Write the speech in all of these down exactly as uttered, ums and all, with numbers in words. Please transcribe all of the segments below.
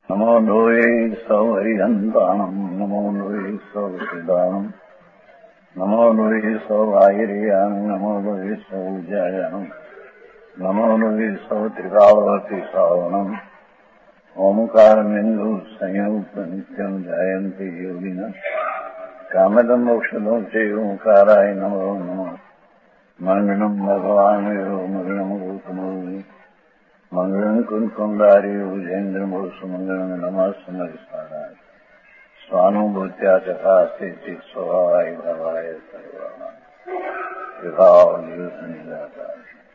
નમો લોહે સૌહરિહંતાણમ નમો લોહે સૌસિદાણમ નમો લોહે સૌઆયર્યામ નમો લોહે સૌજાયામ નમો લોહે સૌત્રિકાવતી સાવણમ ઓમકારમેન્દુ સંયુક્ત નિત્યમ જાયંતિ યોગિન કામદમ મોક્ષદમ છે ઓંકારાય નમો નમઃ મંગળમ ભગવાન મંગળમ ગૌતમો મંગળમ કુંકુંડારી ભુજેન્દ્રમોષ મંગળમ નમઃ સ્વાનુભૂત્યા ચકાસ્તે ચિત સ્વભાવાય ભવાય સર્વમાં વિભાવ નિરાકાર.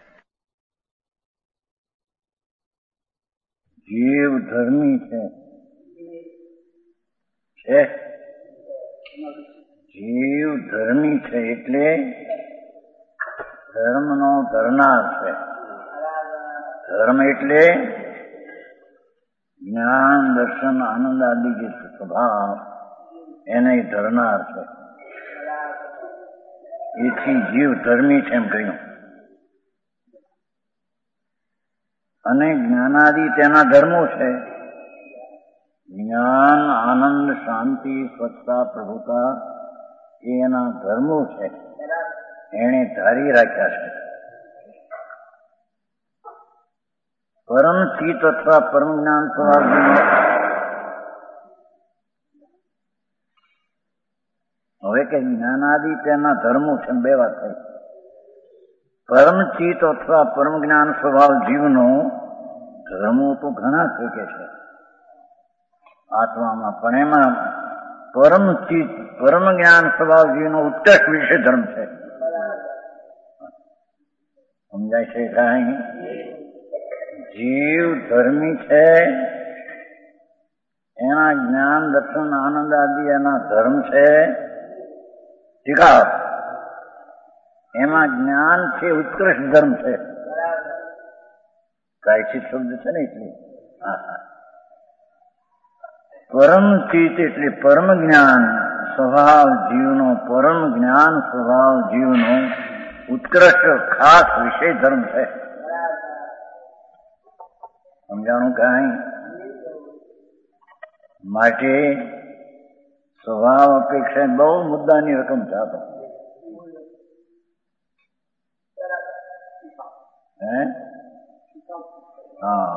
જીવ ધર્મી છે છે જીવ ધર્મી છે એટલે ધર્મનો ધરનાર છે. ધર્મ એટલે જ્ઞાન દર્શન આનંદ આદિ જે સ્વભાવ એને ધરનાર છે. એથી જીવ ધર્મી છે એમ કહ્યું. અને જ્ઞાનાદિ તેના ધર્મો છે. જ્ઞાન આનંદ શાંતિ સ્વચ્છતા પ્રભુતા એ એના ધર્મો છે. એને ધારી રાખ્યા છે. પરમ ચિત્ત અથવા પરમ જ્ઞાન સ્વભાવ હવે કે જ્ઞાનાદિ તેના ધર્મો છે બે વાત થઈ. પરમ ચિત્ત અથવા પરમ જ્ઞાન સ્વભાવ જીવનો ધર્મો તો ઘણા છે કે છે આત્મામાં, પણ એમાં પરમ ચિત્ત પરમ જ્ઞાન સ્વભાવ જીવનો ઉત્કૃષ્ટ વિશે ધર્મ છે. સમજાય છે કાંઈ? જીવ ધર્મી છે, એના જ્ઞાન દર્શન આનંદ આદિ એના ધર્મ છે. ઠીક, એમાં જ્ઞાન છે ઉત્કૃષ્ટ ધર્મ છે. પ્રાયશ્ચિત શબ્દ છે ને એટલે પરમ ચિત્ત એટલે પરમ જ્ઞાન સ્વભાવ જીવનો પરમ જ્ઞાન સ્વભાવ જીવનો ઉત્કૃષ્ટ ખાસ વિષય ધર્મ છે. સમજાણું કાંઈ? માટે સ્વભાવ અપેક્ષા બહુ મુદ્દાની રકમ ચાતો હે હા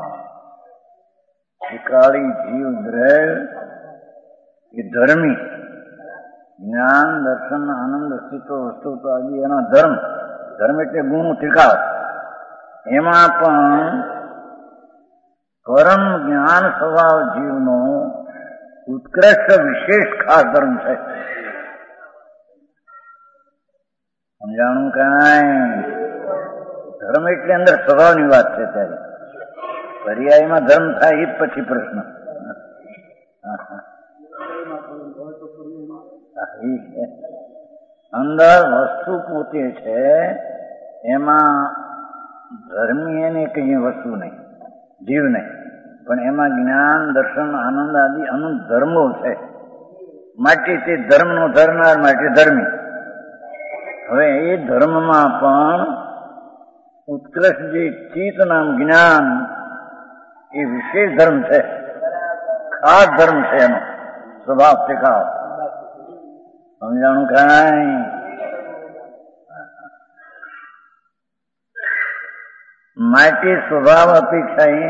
શિકારી જીવ દ્રેલ એ ધર્મી જ્ઞાન દર્શન આનંદ અસ્તિત્વ વસ્તુ આદિ એના ધર્મ. ધર્મ એટલે ગુણ ત્રિકાળ. એમાં પણ પરમ જ્ઞાન સ્વભાવ જીવનો ઉત્કૃષ્ટ વિશેષ ખાસ ધર્મ છે. સમજાણું કાંઈ? ધર્મ એટલે અંદર સ્વભાવની વાત છે. ત્યારે પર્યાયમાં ધર્મ થાય એ પછી પ્રશ્ન. અંદર વસ્તુ પોતે છે, એમાં ધર્મી એને કઈ વસ્તુ નહીં, જીવ નહીં, પણ એમાં જ્ઞાન દર્શન આનંદ આદિ અનંત ધર્મો છે. માટે તે ધર્મનો ધરનાર માટે ધર્મી. હવે એ ધર્મમાં પણ ઉત્કૃષ્ટ જે ચિત્ત નામ જ્ઞાન એ વિશેષ ધર્મ છે, ખાસ ધર્મ છે. એનો સ્વભાવ શીખાવ. સમજાણું કાંઈ? માટે સ્વભાવ અપેક્ષા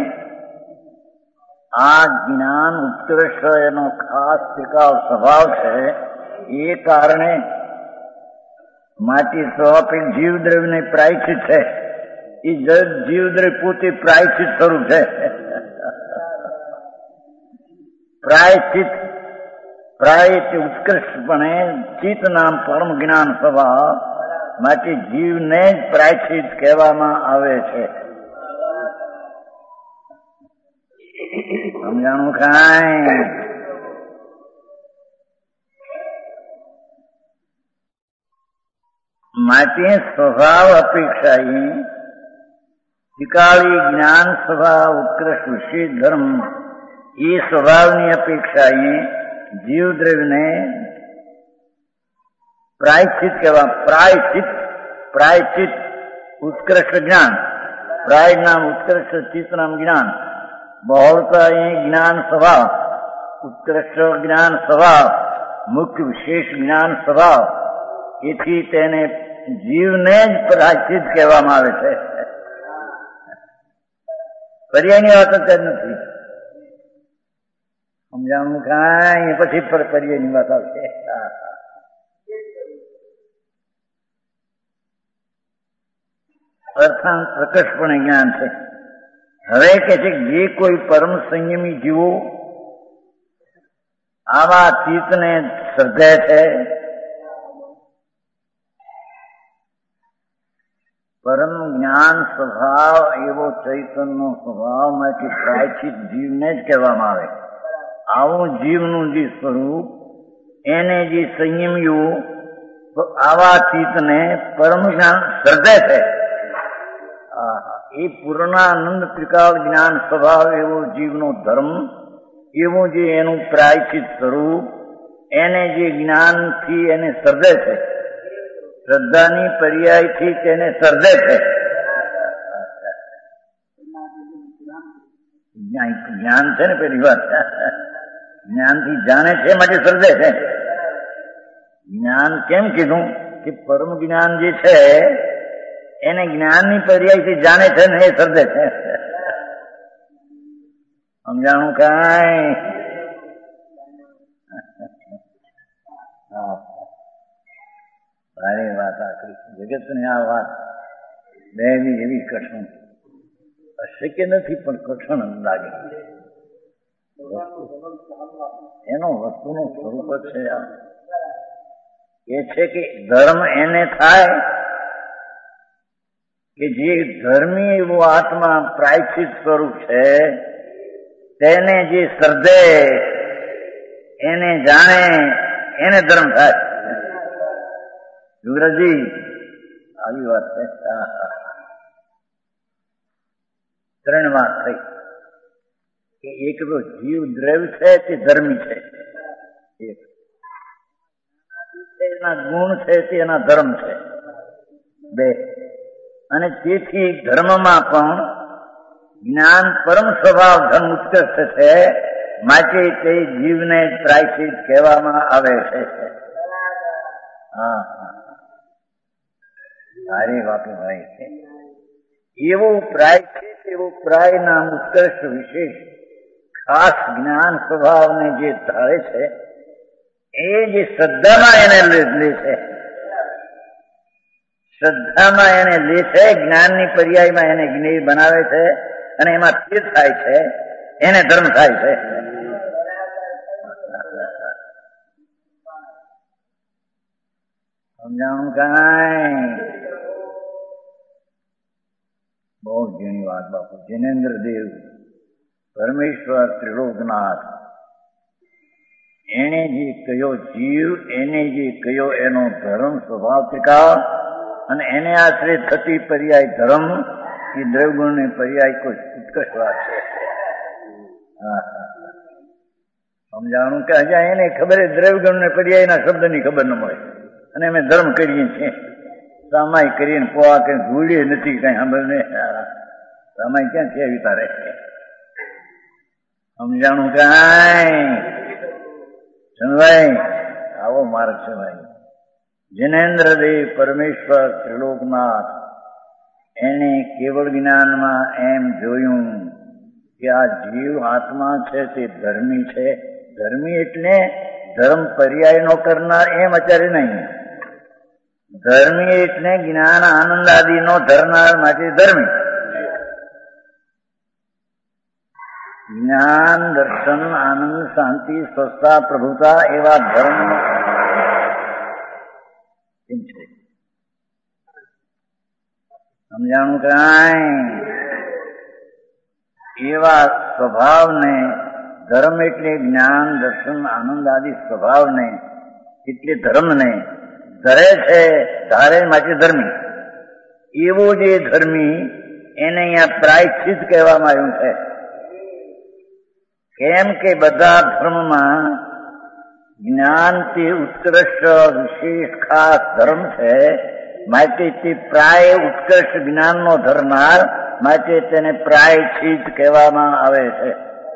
આ જ્ઞાન ઉત્કૃષ્ટ એનો ખાસ શીખાવ સ્વભાવ છે. એ કારણે માટે સ્વાભાવિક જીવદ્રવ્યને પ્રાયશ્ચિત છે. એ જીવદ્રવ્ય પોતે પ્રાયશ્ચિત સ્વરૂપ છે. પ્રાયશ્ચિત પ્રાય ઉત્કૃષ્ટપણે ચિત્ત નામ પરમ જ્ઞાન સ્વભાવ માટે જીવને જ પ્રાયશ્ચિત કહેવામાં આવે છે. સમજાણું કાંઈ? માટે સ્વભાવ અપેક્ષા ત્રિકાળી જ્ઞાન સ્વભાવ ઉત્કૃષ્ટ વિશેષ ધર્મ એ સ્વભાવની અપેક્ષા જીવદ્રવ્યને પ્રાયશ્ચિત કહેવા. પ્રાયશ્ચિત પ્રાયશ્ચિત ઉત્કૃષ્ટ જ્ઞાન, પ્રાય નામ ઉત્કૃષ્ટ ચિત્ત નામ જ્ઞાન બહોળતા એ જ્ઞાન સ્વભાવ, ઉત્કૃષ્ટ જ્ઞાન સ્વભાવ, મુખ્ય વિશેષ જ્ઞાન સ્વભાવ, એથી તેને જીવને જ પ્રાયશ્ચિત કહેવામાં આવે છે. પર્યાયની વાત જ નથી. સમજાણું કાંઈ પછી પર્યાયની વાત આવશે. અર્થાંત પ્રકર્ષપણે જ્ઞાન છે. હવે કે છે જે કોઈ પરમ સંયમી જીવો આવા ચિત્તને શ્રદ્ધે છે, પરમ જ્ઞાન સ્વભાવ એવો ચૈતન્ય સ્વભાવ માંથી પ્રાયશ્ચિત જીવને જ કહેવામાં આવે. આવું જીવનું જે સ્વરૂપ એને જે સંયમ્યું આવા ચિત્તને પરમ જ્ઞાન શ્રદ્ધે છે. એ પૂર્ણાનંદ ત્રિકાળ જ્ઞાન સ્વભાવ એવો જીવનો ધર્મ, એવું જે એનું પ્રાયશ્ચિત સ્વરૂપ એને જે જ્ઞાનથી એને સર્જે છે, શ્રદ્ધાની પર્યાયથી તેને સર્જે છે. જ્ઞાન છે ને પેલી વાત, જ્ઞાનથી જાણે છે માટે સર્જે છે. જ્ઞાન કેમ કીધું કે પરમ જ્ઞાન જે છે એને જ્ઞાનની પર્યાયથી જાણે છે ને એ સર્જે છે. સમજાણું કાંઈ? ભારે વાત આખરી જગતની આ વાત બે એવી કઠણ, અશક્ય નથી પણ કઠણ લાગે. એનો વસ્તુનો સ્વરૂપ જ છે. એ છે કે ધર્મ એને થાય કે જે ધર્મી એવો આત્મા પ્રાયશ્ચિત સ્વરૂપ છે તેને જે સર્જે એને જાણે એને ધર્મ થાય. યુવરાજી આવી વાત છે. ત્રણ વાત થઈ કે એક તો જીવ દ્રવ્ય છે તે ધર્મી છે, એક એના ગુણ છે તે એના ધર્મ છે, બે અને તેથી ધર્મમાં પણ જ્ઞાન પરમ સ્વભાવ ધર્મ ઉત્કૃષ્ટ છે માટે તે જીવને પ્રાયશ્ચિત કહેવામાં આવે છે. હા સારી વાતો ભાઈ છે. એવું પ્રાયશ્ચિત એવું પ્રાય નામ ઉત્કૃષ્ટ વિશેષ ખાસ જ્ઞાન સ્વભાવને જે ધારે છે એ જે શ્રદ્ધામાં એને લે છે, શ્રદ્ધામાં એને લે છે, જ્ઞાનની પર્યાયમાં એને જ્ઞેય બનાવે છે અને એમાં સ્થિર થાય છે, એને ધર્મ થાય છે. સમજાણું કાંઈ? બહુ ઝીણી વાત બાપુ. જિનેન્દ્ર દેવ પરમેશ્વર ત્રિલોકનાથ એને જે કયો જીવ, એને જે કયો એનો ધર્મ સ્વભાવ ત્રિકાળ અને એને આશ્રે થતી પર્યાય ધર્મ, એ દ્રવગુણ ને પર્યાય કોઈ ઉત્કૃષ્ટ વાત છે. સમજાણું કે હજા એને ખબર દ્રવગુણ ને પર્યાયના શબ્દની ખબર ન મળે અને અમે ધર્મ કરીએ છીએ. સામાય કરીને પોવા કઈ ભૂલીએ નથી, કઈ સાંભળને સામાય ક્યાં છે એવી તારે. સમજાણું કાંઈ? ભાઈ આવો માર્ગ છે ભાઈ. જિનેન્દ્ર દેવ પરમેશ્વર ત્રિલોકનાથ એને કેવળ જ્ઞાનમાં એમ જોયું કે આ જીવ આત્મા છે તે ધર્મી છે. ધર્મી એટલે ધર્મ પર્યાય નો કરનાર એમ અત્યારે નહીં. ધર્મી એટલે જ્ઞાન આનંદ આદિ નો ધરનાર માટે ધર્મી. જ્ઞાન દર્શન આનંદ શાંતિ સ્વસ્થતા પ્રભુતા એવા ધર્મ કેમ છે? સમજાણું કાંઈ? એવા સ્વભાવને ધર્મ એટલે જ્ઞાન દર્શન આનંદ આદિ સ્વભાવને એટલે ધર્મને ધરે છે, ધારે માટે ધર્મી. એવો જે ધર્મી એને અહીંયા પ્રાયશ્ચિત કહેવામાં આવ્યું છે. કેમ કે બધા ધર્મમાં જ્ઞાન તે ઉત્કૃષ્ટ વિશેષ ખાસ ધર્મ છે માટે તે પ્રાય ઉત્કૃષ્ટ જ્ઞાનનો ધરનાર, માટે તેને પ્રાયશ્ચિત કહેવામાં આવે છે.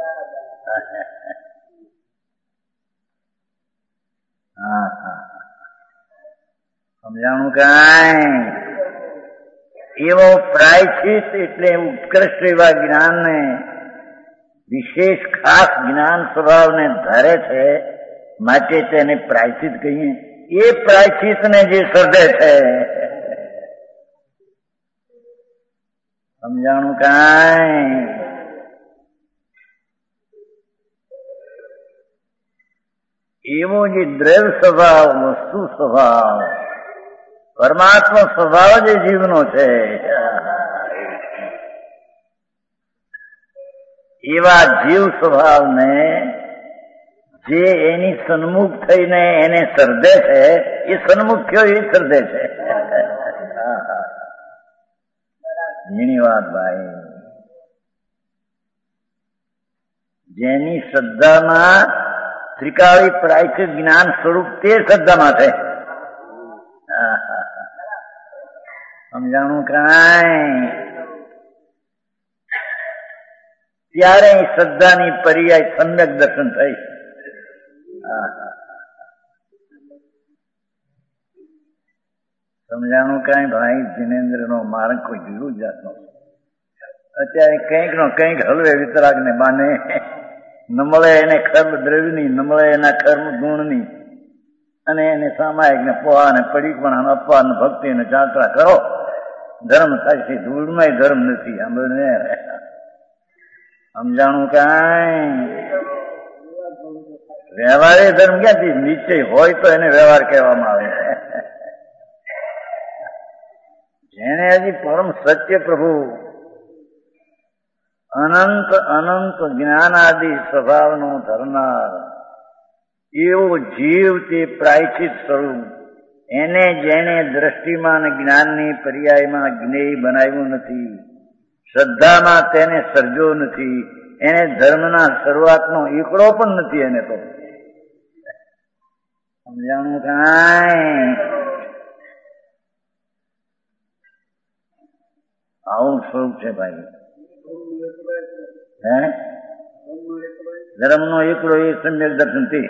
હા હા સમજાણું કાંઈ? એવો પ્રાયશ્ચિત એટલે ઉત્કૃષ્ટ એવા જ્ઞાનને, વિશેષ ખાસ જ્ઞાન સ્વભાવને ધારે છે, માટે તેને પ્રાયશ્ચિત કહીએ. એ પ્રાયશ્ચિતને જે સર્જે છે, સમજાણું કાંઈ? એવો જે દ્રવ્ય સ્વભાવ, વસ્તુ સ્વભાવ, પરમાત્મા સ્વભાવ જે જીવનો છે, એવા જીવ સ્વભાવને જે એની સન્મુખ થઈને એને સર્જે છે, એ સન્મુખ થયો એ સર્જે છે. ઘણી વાત ભાઈ. જેની શ્રદ્ધામાં ત્રિકાળી પ્રાયશ્ચિત જ્ઞાન સ્વરૂપ તે શ્રદ્ધામાં છે. સમજાણું કાંઈ? ત્યારે શ્રદ્ધાની પર્યાય સમ્યક દર્શન થઈ. સમજાણું કાંઈ ભાઈ? જિનેન્દ્ર નો માર્ગ કોઈ જુદું જાતનો. અત્યારે કંઈક નો કંઈક હલવે વિતરાગ ને બાને ન મળે એને કર્મ દ્રવ્યની, ન મળે એના કર્મ ગુણની, અને એને સામાયિક ને પોહા ને પડી પણ અપવાદ ને ભક્તિ ને જાત્રા કરો, ધર્મ થાય છે. ધૂળમાં ધર્મ નથી. સાંભળને સમજાણું કાંઈ? વ્યવહારે ધર્મ ક્યાંથી? નિશ્ચય હોય તો એને વ્યવહાર કહેવામાં આવે છે. જેને હજી પરમ સત્ય પ્રભુ અનંત અનંત જ્ઞાનાદિ સ્વભાવનો ધરનાર એવો જીવ તે પ્રાયશ્ચિત સ્વરૂપ, એને જેને દ્રષ્ટિમાં જ્ઞાનની પર્યાયમાં જ્ઞેય બનાવ્યું નથી, શ્રદ્ધામાં તેને સર્જો નથી, એને ધર્મના શરૂઆતનો એકડો પણ નથી. એને તો સમજાણું કાંઈ? આવું સ્વરૂપ છે ભાઈ. હે ધર્મનો એકડો એ સમ્યક દર્શન થી.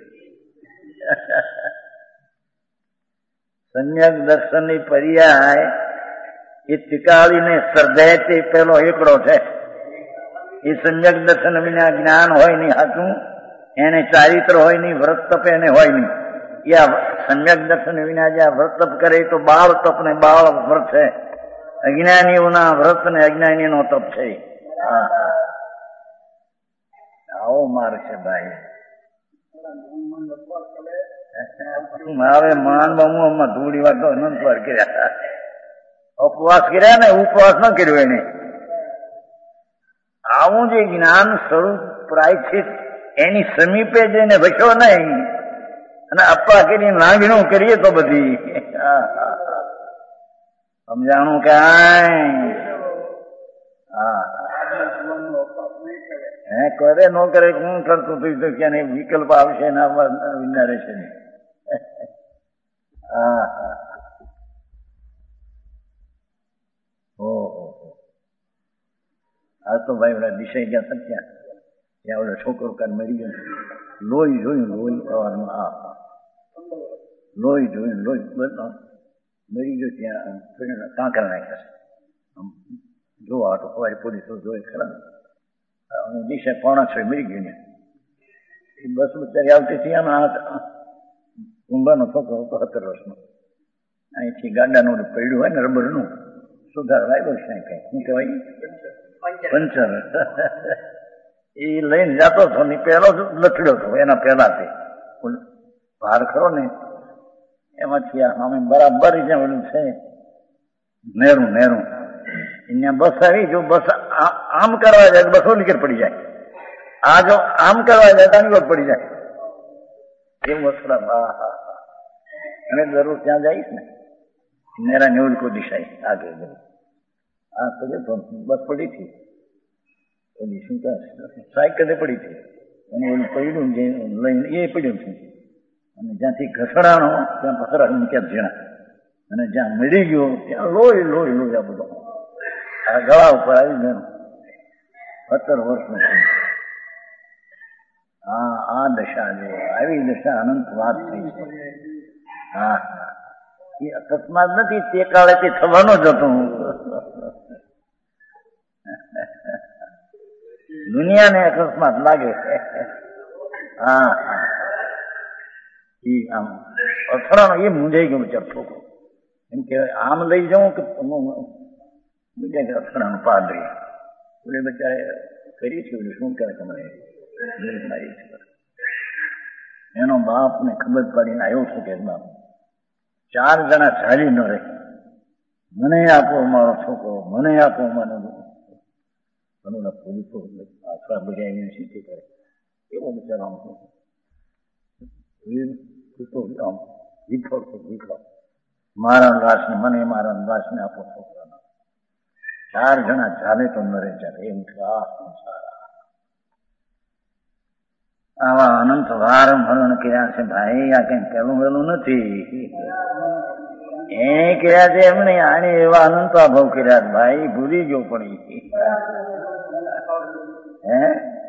સમ્યક દર્શન ની પર્યાય એ ત્રિકાળીને સર્જે તે પેલો એકડો છે. એ સમ્યક દર્શન વિના જ્ઞાન હોય નહીં હાચું, એને ચારિત્ર હોય નહીં, વ્રત તપ એને હોય નહીં. એ સમ્યક દર્શન વિના જે વ્રત તપ કરે તો બાળ તપ ને બાળ વ્રત છે. અજ્ઞાનીઓના વ્રત ને અજ્ઞાનીનો તપ છે. આવો માર્ગ છે ભાઈ. હવે માન બમુમાં ધૂળી વાત અનંત વાર કર્યા, ઉપવાસ કર્યા ને ઉપવાસ ન કર્યો એને. આવું જે જ્ઞાન સ્વરૂપ પ્રાયશ્ચિત એની સમીપે જઈને વચ્યો નહીં, અને અપ્પા કરીને લાંગણું કરીએ તો બધી. સમજાણું કાંઈ? હા હે કરે ન કરે હું કરતું થઈ તો ક્યાં વિકલ્પ આવશે ને વિના રહેશે નહીં. હા હા ઓહો આ તો ભાઈ ઓલા દિશાઈ ગયા હતા ત્યાં ત્યાં ઓલો છોકરો કાન મરી ગયો, લોહી જોયું, લોહી સવારમાં. હા હા લોહી જોયું, લોહી બધા મરી ગયો. ત્યાં કાંકરા નાખ્યા જોવા તો સવારે પોલીસો જોઈ ખરા. દિશા પોણા છ મરી ગયું ને એ બસ બચારી આવતી હતી. આમાં કુંભાનો છોકરો હતો સત્તર વર્ષનો. અહીંથી ગાડાનું પડ્યું હોય ને રબરનું સુધાર આવ્યો છે કઈ શું કહેવાય પંચર, એ લઈને જતો હતો ને પહેલો લથડ્યો હતો. એના પહેલાથી ભાર ખરો ને એમાંથી અમે બરાબર જ્યાં ઓલું છે નેરું નેરું અહીંયા બસ આવી. જો બસ આમ કરવા જાય તો બસો નીકળ પડી જાય, આ જો આમ કરવા જાય તો આંગળ પડી જાય. એવું વસ્ત્રામ. હા હા હા અને દરરોજ ત્યાં જઈશ ને નેરા નેવું કોઈ દિશાએ આગળ આ તો બસ પડી હતી ઓલી શું કહે સાયકલે પડી હતી અને ઓલું પડ્યું જે લઈને એ પડ્યું છે. અને જ્યાંથી ઘસડાણો ત્યાં પથરા મૂક્યા ઝીણા અને જ્યાં મળી ગયો ત્યાં લોહી લોહી લોહી આ બધો આ ગળા ઉપર આવી ગયો સત્તર વર્ષનો હા આ દશા જો આવી દશા અનંત વાત થઈ છે. હા હા એ અકસ્માત નથી, તે કાળે તે થવાનો જ હતો. દુનિયાને અકસ્માત લાગે. હા હા એ આમ અથડાનો એ મૂંઝાઈ ગયો બિચાર છોકરો. એમ કહેવાય આમ લઈ જાઉં કે બીજા કે અથડાનું પાદરી બોલે બચારે કરી છે શું કરે તમારે એનો બાપ ને ખબર પડીને આવ્યો છું કે બાપ ચાર જણા ચાલી ન રહે, મને આપો મારો છોકરો, મને આપો મને પોલીસો આશરા બજાવીને સીધી કરે એવો બિચારો આમ વિખો વિખો મારા દાસને મને મારા દાસને આપો છોકરાના. ચાર જણા ચાલે તો ન રહે ચાલે એમ આ સંસાર આવા અનંત વાર મરણ કર્યા છે ભાઈ. આ કઈ પેલું પેલું નથી એ કર્યા છે એમને આને એવા અનંત અભાવ કર્યા ભાઈ ભૂલી ગયો પડી. હે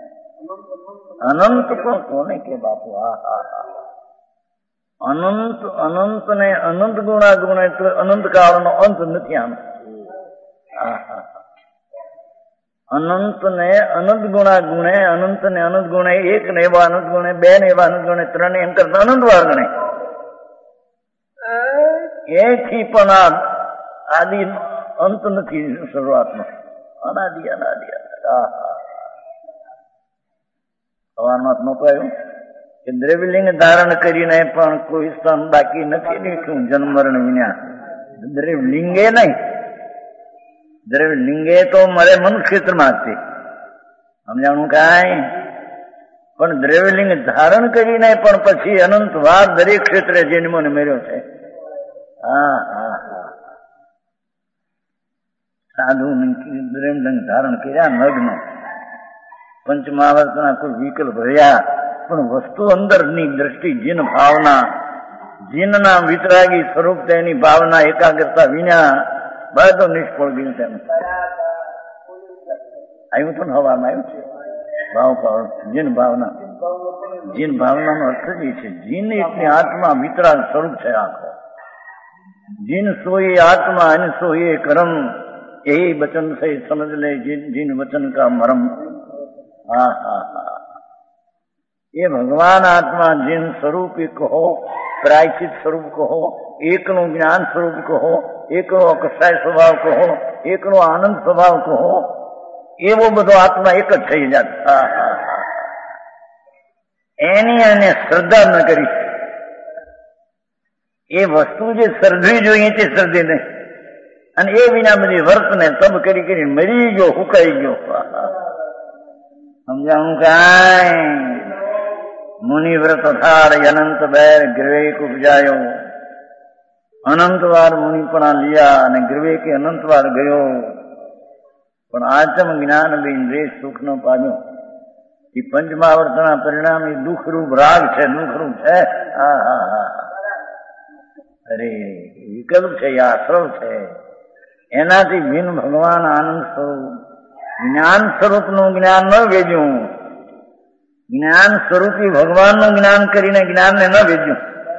અનંત પણ કોને કે બાપુ? હા હા હા અનંત અનંત ને અનંત ગુણા ગુણ એટલે અનંત કાળનો અંત નથી આમ. હા હા અનંત ને અનંત ગુણા ગુણે અનંત ને અનંત ગુણે એક ને એવા અનંત ગુણે બે ને એવા અનંત ગુણે ત્રણ એમ કરતા અનંત વાર ગણે એથી પણ આ આદિ અંત નથી શરૂઆતનો અનાદિ અનાદિ. સવારમાં નહોતું આવ્યું કે દ્રવ્યલિંગ ધારણ કરીને પણ કોઈ સ્થાન બાકી નથી નીકળ્યું જન્મ મરણ વિના. દ્રવ્યલિંગે નહીં, દ્રવ્યલિંગે તો મરે મનુષ્ય ક્ષેત્રમાં જ છે સમજાણું કાંઈ, પણ દ્રવ્યલિંગ ધારણ કરીને પણ પછી અનંત વાર દરેક ક્ષેત્રે જન્મોને મેળ્યો છે. હા હા હા સાધુ દ્રવ્યલિંગ ધારણ કર્યા નગ્ન પંચમહાવર્તના કોઈ વિકલ્પ રહ્યા પણ વસ્તુ અંદરની દ્રષ્ટિ જીન ભાવના જીનના વિતરાગી સ્વરૂપ તેની ભાવના એકાગ્રતા વિના બધું નિષ્ફળ ગયું છે. આવ્યું હતું ને હવામાં આવ્યું છે ભાવ ભાવ જીન ભાવના. જીન ભાવનાનો અર્થ જ છે જીન એટલે આત્મા વિતરાગ સ્વરૂપ છે આખો. જીન સોએ આત્મા અને સોએ કર્મ એ વચન સે સમજ લે જીન વચન કા મરમ. હા હા હા એ ભગવાન આત્મા જીન સ્વરૂપ કહો, પ્રાયચિત સ્વરૂપ કહો, એકનું જ્ઞાન સ્વરૂપ કહો, એકનો અકસાય સ્વભાવ કહો, એકનો આનંદ સ્વભાવ કહો, એવો બધો આત્મા એક જ થઈ જાય. એની એને શ્રદ્ધા ન કરી એ વસ્તુ જે સર્જવી જોઈએ તે સર્જે નહીં અને એ વિના બધી વર્તને તબ કરી કરી મરી ગયો, હુકાઈ ગયો. સમજાવું કાંઈ? મુનિવ્રત થાળ અનંત બેર ગ્રવેક ઉપજાયો. અનંત વાર મુનિપણા લિયા અને ગ્રવેકે અનંત વાર ગયો પણ આચમ જ્ઞાન બિન સુખ નો પામ્યો. એ પંચમાવર્તના પરિણામ એ દુઃખરૂપ રાગ છે, દુઃખરૂપ છે. હા હા હા અરે વિકલ્પ છે, આશ્રવ છે. એનાથી ભિન્ન ભગવાન આનંદ સ્વરૂપ જ્ઞાન સ્વરૂપનું જ્ઞાન ન વેચ્યું, જ્ઞાન સ્વરૂપી ભગવાનનું જ્ઞાન કરીને જ્ઞાનને ન વેચ્યું.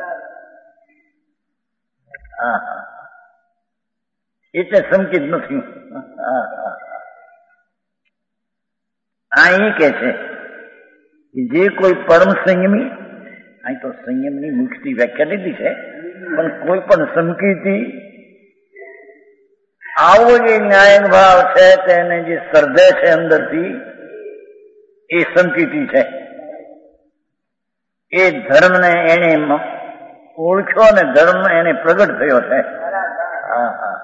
હા હા એટલે સંકિત નથી. હા હા આ એ કે છે જે કોઈ પરમ સંયમી, અહીં તો સંયમની મુક્તિ વ્યાખ્યા લીધી છે, પણ કોઈ પણ સંકિતિ આવો જે ન્યાય ભાવ છે તેને જે સર્જે છે અંદરથી એ સંકિતિ છે. એ ધર્મને એને ઓળખ્યો અને ધર્મ એને પ્રગટ થયો છે. હા હા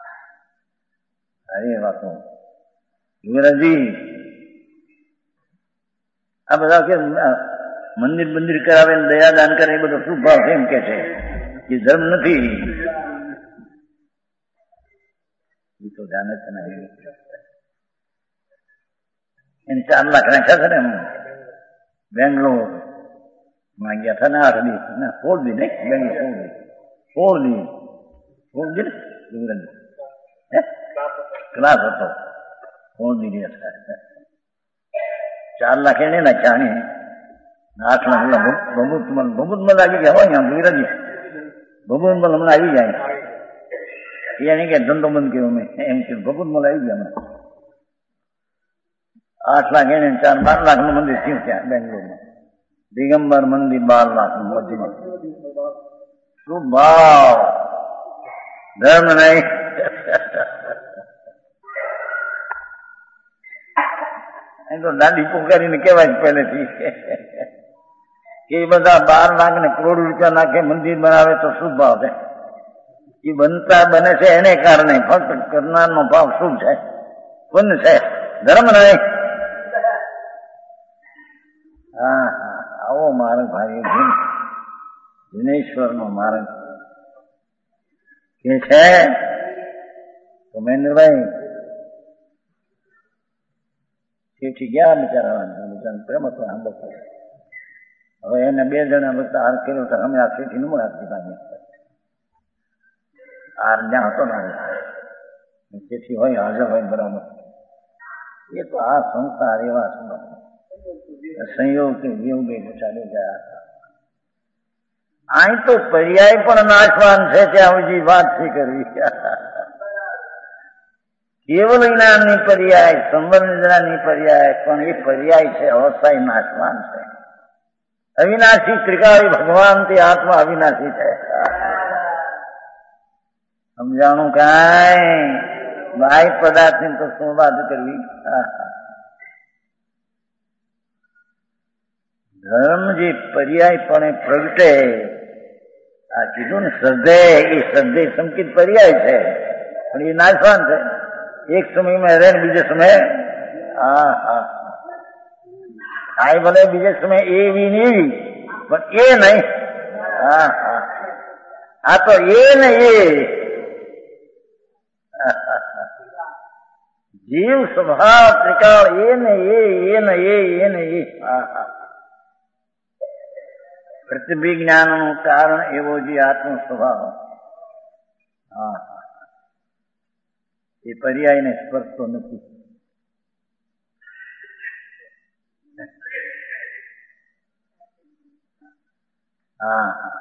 અરે વાતો યુવરાજી આ બધા કે મંદિર મંદિર કરાવે ને દયાદાન કરે એ બધો શું ભાવ એમ કે છે એ ધર્મ નથી. એ તો ધ્યાન જ છે એને ચાર લાખ રાખ્યા છે ને એમ બેંગ્લોર માં ગયા હતા ને આઠ દિવસ સોળ દી નહીં બેંગ્લોર સોળ દી સોળ દી સમજે ને ક્લાસ હતો કોણ દીધી ચાર લાખ એને ના ચાણી આઠ લાખ બબુતમલ બબુતમલ આવી ગયા હોય ને વિરાજી બબુતમલ હમણાં આવી જાય એને કે ધંધો બંધ કર્યો મેં એમ કે બબુતમલ આવી ગયા હમણાં આઠ લાખ એને ચાર બાર લાખ નું મંદિર થયું ત્યાં બેંગ્લોરમાં દિગંબર મંદિર બાર લાખ નું મોદીમાં શું ભાવ ધર્મ નહીં એ તો દાદી પોકારીને કહેવાય પહેલેથી કે એ બધા બાર લાખ ને કરોડ રૂપિયા નાખે મંદિર બનાવે તો શું ભાવ છે એ બનતા બને છે એને કારણે ફક્ત કરનારનો ભાવ શું છે પુણ્ય છે ધર્મ નહીં. હા હા આવો માર્ગ ભાઈ દિનેશ્વર નો માર્ગ કે છે તો મહેન્દ્રભાઈ તેથી ગયા બિચારા પ્રેમ હતો આંબો હવે એને બે જણા બધા હાર કર્યો તો અમે આ ચીઠી નું હાથ દીધા હાર જ્યાં હતો ને ચીઠી હોય હાજર હોય બરાબર એ તો આ સંસાર એવા સંયોગ કે વિયોગ ચાલી ગયા અહીં તો પર્યાય પણ નાશવાન છે ત્યાં બીજી વાત થી કરવી કેવલ જ્ઞાનની પર્યાય સંવર નિદ્રાની પર્યાય પણ એ પર્યાય છે અવસ્થા નાશવાન છે. અવિનાશી ત્રિકાળી ભગવાન થી આત્મા અવિનાશી છે. સમજાણું કાંઈ બાહ્ય પદાર્થ ની તો શું વાત કરવી. ધર્મ જે પર્યાયપણે પ્રગટે આ કીધું ને શ્રદ્ધે એ શ્રદ્ધે સંકિત પર્યાય છે પણ એ નાશવાન છે. એક સમયમાં રહે ને બીજે સમયે હા હા થાય ભલે બીજે સમયે એવી ને એવી પણ એ નહીં. હા હા આ તો એ ને એ જીવ સ્વભાવ ત્રિકાળ એ ને એ એ ને એ એ ને એ હા હા પ્રતિભિજ્ઞાન નું કારણ એવો જે આત્મ સ્વભાવ હા એ પર્યાયને સ્પર્શતો નથી. હા હા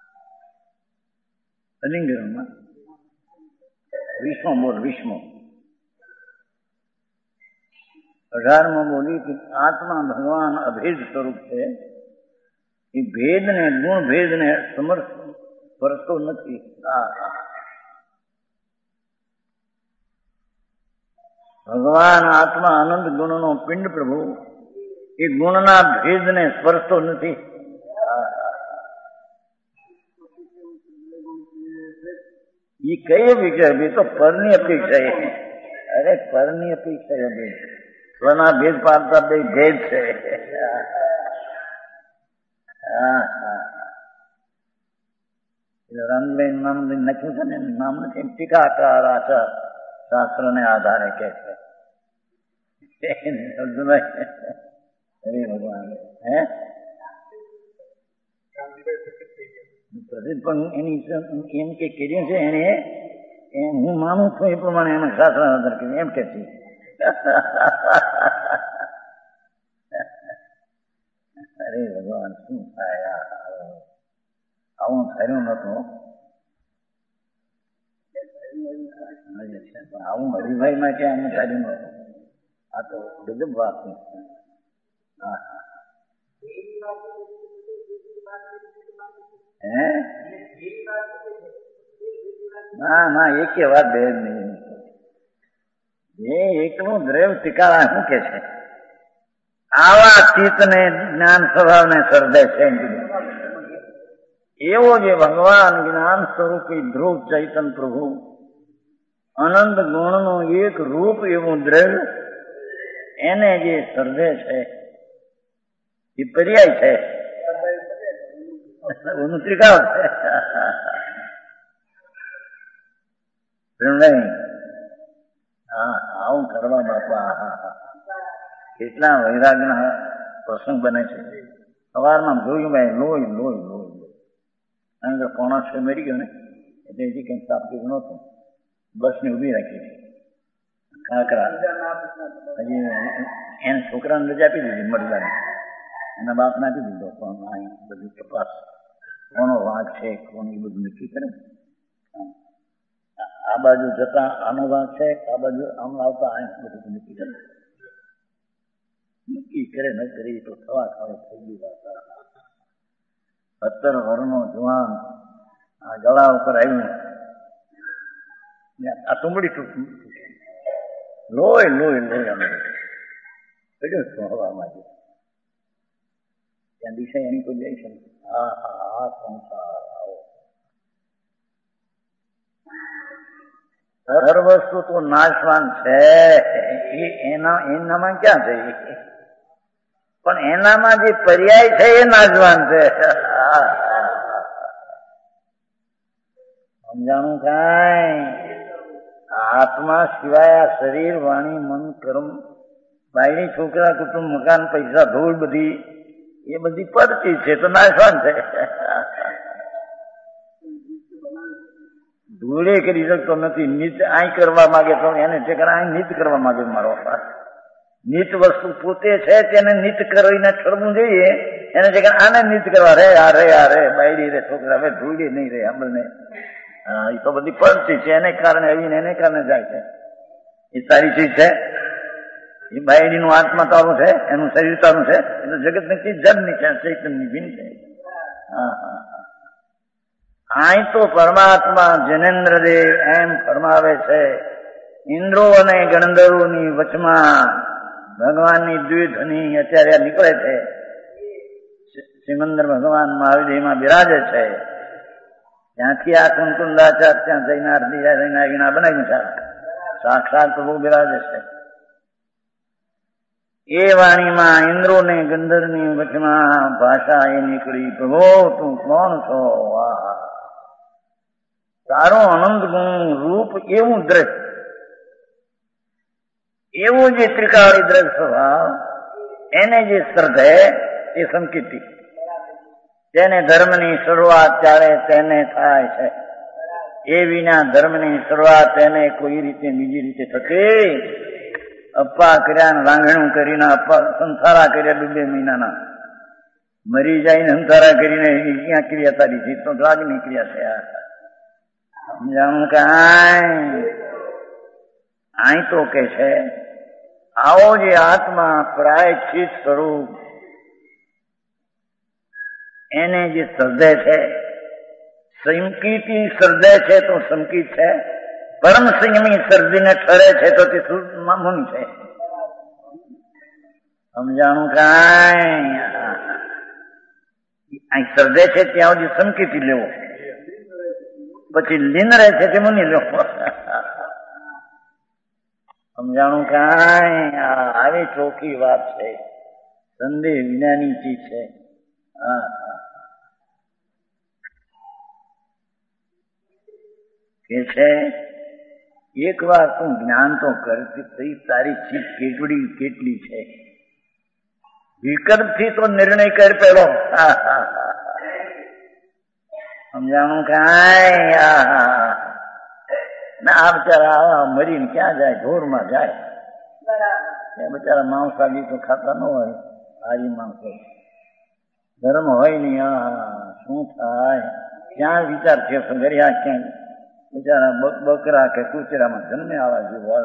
અલિંગરમાં વિશ્વ બોલ વિશ્વ અઢારમાં બોલી કે આત્મા ભગવાન અભેદ સ્વરૂપ છે. એ ભેદ ને ગુણ ભેદ ને સમર્થ સ્પર્શતો નથી. હા હા ભગવાન આત્મા આનંદ ગુણ નો પિંડ પ્રભુ એ ગુણના ભેદ ને સ્પર્શતો નથી. એ કઈ અપેક્ષા એ તો પરની અપેક્ષા અરે પરની અપેક્ષા બે સ્વના ભેદ પાડતા બે ભેદ છે. હા હા રામબેન નામ લખ્યું છે ને નામ નથી ટીકાકાર આચાર શાસ્ત્ર ને આધારે કે છે હરે ભગવાન હે પ્રસિદ્ધ પણ એની એમ કે કર્યું છે એને હું માનું છું એ પ્રમાણે એને શાસ્ત્ર આધાર કર્યું એમ કે છે. અરે ભગવાન શું થાય આવું થયું નતું આવું હરિભાઈ માં ક્યાં અમે થયું નતું. આ તો ગજબ વાત છે. હા હે ના ના એકે વાત બે નહીં એ એકલું દ્રવ ટીકાળા શું કે છે આવા ચિત્ત ને જ્ઞાન સ્વભાવ ને સર્જે છે એવો જે ભગવાન જ્ઞાન સ્વરૂપી ધ્રુવ ચૈતન પ્રભુ અનંત ગુણ નું એક રૂપ એવું દ્રવ્ય એને જે સર્જે છે એ પર્યાય છે. એનું ત્રિકાળ છે નહીં. હા આવું કરવા બાપા કેટલા વૈરાગ ના પ્રસંગ બને છે. સવારમાં જોયું ભાઈ લોહી લોહી લોહી કારણ કે કોણા છે મરી ગયો ને એટલે હજી કંઈ સાપ્તિક નહોતું. બસને ઊભી રાખી હતી કાંકરા. હજી એને છોકરાને રજા આપી દીધી મળવાની, એના બાપને આપી દીધો. પણ અહીં બધું તપાસ કોનો વાંક છે કોણ એ બધું નક્કી કરે. આ બાજુ જતા આનો વાંક છે, આ બાજુ આમ આવતા અહીં બધું નક્કી કરે. નક્કી કરે ન કરી તો થવા ખાવે થઈ ગઈ વાત. સત્તર વર્ષનો જવાન આ ગળા ઉપર આવ્યું, આ તુંબડી તૂટું લોહી લોહી લોહી અમે પડ્યો હવામાં. ત્યાં દિશા એની કોઈ જઈ શકે. હા હા હા સંસાર આવો. હર વસ્તુ તો નાશવાન છે, એના એનામાં ક્યાં છે? પણ એનામાં જે પર્યાય છે એ નાશવાન છે. સમજાણું કાંઈ? આત્મા સિવાય આ શરીર વાણી મન કર્મ બાયડી છોકરા કુટુંબ મકાન પૈસા ધૂળ બધી એ બધી પડતી છે તો નાશવાન છે. ધૂળે કરી શકતો નથી. નિત આઈ કરવા માંગે તો એને ઠેકાણે અહીં નિત કરવા માંગે. મારો નિત વસ્તુ પોતે છે તેને નિત કરીને છોડવું જોઈએ. એને ઠેકાણે આને નિત કરવા રે આ રે આ રે બાયડી રે છોકરા હવે ધૂળી નહીં રે અમલને. હા એ તો બધી પડતી છે એને કારણે આવીને એને કારણે જાય છે. એ સારી ચીજ છે. એ બાયડીનું આત્મા તારું છે, એનું શરીર તારું છે. એ તો જગતની ચીજ જગની છે, ચૈતન્યની ભીન છે. હા હા હા અહીં તો પરમાત્મા જનેન્દ્રદેવ એમ ફરમાવે છે, ઇન્દ્રો અને ગણધર્વોની વચમાં ભગવાનની દ્વિધ્વનિ અત્યારે નીકળે છે. સિમંદર ભગવાન મહાવીરમાં બિરાજે છે. ત્યાંથી આ કુંકુંદાચાર ત્યાં જઈને આરતી જઈને આગીના બનાવ્યું છે. સાક્ષાત પ્રભુ બિરાજે છે. એ વાણીમાં ઇન્દ્રો ને ગંધર્વની વચમાં ભાષા એ નીકળી, પ્રભુ તું કોણ છો? વાહ તારું અનંત ગુણ રૂપ એવું દ્રશ્ય, એવું જે ત્રિકાળી દ્રશ્ય સ્વભાવ, એને જે શ્રદ્ધે એ સંકિતિ. તેને ધર્મની શરૂઆત ત્યારે તેને થાય છે. એ વિના ધર્મની શરૂઆત તેને કોઈ રીતે બીજી રીતે થતી. અપ્પા કર્યા રાંગણું કરીને અપ્પા સંસારા કર્યા બે બે મહિનાના મરી જાય સંસારા કરીને ક્યાં ક્રિયા તારી છે તો રાગની ક્રિયા થયા. સમજાણું કાંઈ? અહીં તો કે છે આવો જે આત્મા પ્રાયશ્ચિત સ્વરૂપ એને જે સર્જે છે, સંકિતિ સર્જે છે તો સંકિત છે, પરમ સંયમી સર્જીને ઠરે છે તો તે મુન છે. સમજાણું કાંઈ? અહીં સર્જે છે ત્યાં સુધી સંકિતિ લેવો, પછી લીન રહે છે તે મુનિ લેવો. સમજાણું કાંઈ? આવી ચોખ્ખી વાત છે, સંદેહ વિનાની ચીજ છે. હા કે છે એક વાર તું જ્ઞાન તો કરતી તારી ચીજ કેટલી કેટલી છે. વિકલ્પથી તો નિર્ણય કર પેલો. સમજાણું કાંઈ? ના આ બિચારા આવા મરીને ક્યાં જાય? ઢોરમાં જાય. એ બિચારા માંસાદી તો ખાતા ન હોય. હારી માણસો ધર્મ હોય નહી. હા શું થાય? ક્યાં વિચાર છે ઘરિયા ક્યાંય બિચારા બકરા કે કુચરામાં જન્મે આવા જેવું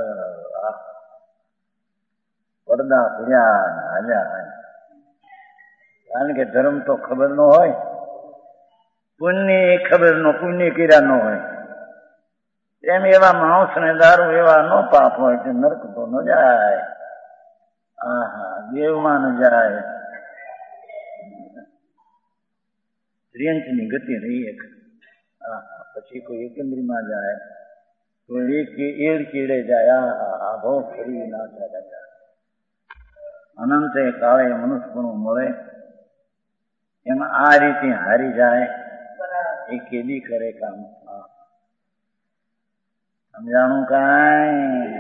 પડદા પડ્યા હાલ્યા. કારણ કે ધર્મ તો ખબર ન હોય, પુણ્ય એ ખબર નો પુણ્ય કર્યા ન હોય. એમ એવા માણસ ને દારૂ એવા ન પાપ હોય કે નરક તો ન જાય. હા હા દેવમાં ન જાય. ત્રિયંચની ગતિ રહી એક. હા હા પછી કોઈ એકંદરીમાં જાય, કોઈ એક એડ કીડે જાય. હા હા આ બહુ ફરી ના થાય. અનંતે કાળે મનુષ્યપણું મળે એમાં આ રીતે હારી જાય એ કેદી કરે કામ. સમજાણું કાંઈ?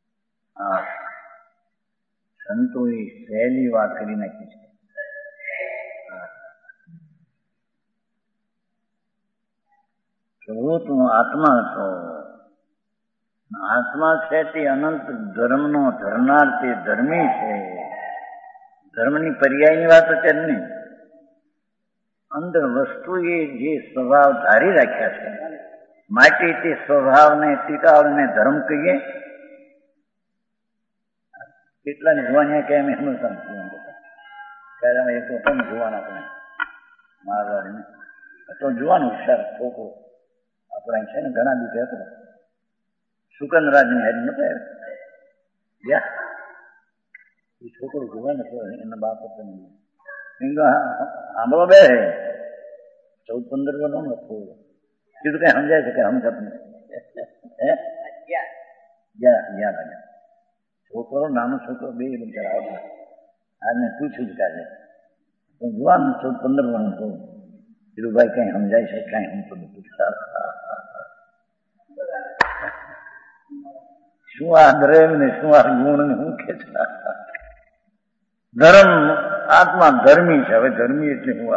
હા સંતોએ સહેલી વાત કરી નાખી છે. તું આત્મા છો. આત્મા છે તે અનંત ધર્મનો ધરનાર, તે ધર્મી છે. ધર્મની પર્યાયની વાત છે નહીં. અંદર વસ્તુએ જે સ્વભાવ ધારી રાખ્યા છે માટે તે સ્વભાવને ટીકાવને ધર્મ કહીએ. કેટલાને જોવાને કે એમ એનું સમજવું ત્યારે એક વખત જોવાના આપણે મારવાડીને તો જોવાનું હુશાર છોકરો આપણા છે ને ઘણા દિવસે હતો સુકંદરાજની હેડ નતો ગયા એ છોકરો જોવા ને એના બાપ સાંભળો બે ચૌદ પંદર વર્ષ નો થોડો કીધું કઈ સમજાય છે કે સમજત નહીં. છોકરો નાનો છોકરો બે બિચારા આવતા આજને પૂછ્યું જ કાલે જોવાનું ચૌદ પંદર વર્ષ થયું. કીધું ભાઈ કઈ સમજાય છે કઈ હું તો પૂછતા શું આ દ્રવ્ય ને શું આ ગુણ ને શું કે છે. ધર્મ આત્મા ધર્મી છે. હવે ધર્મી એટલે હું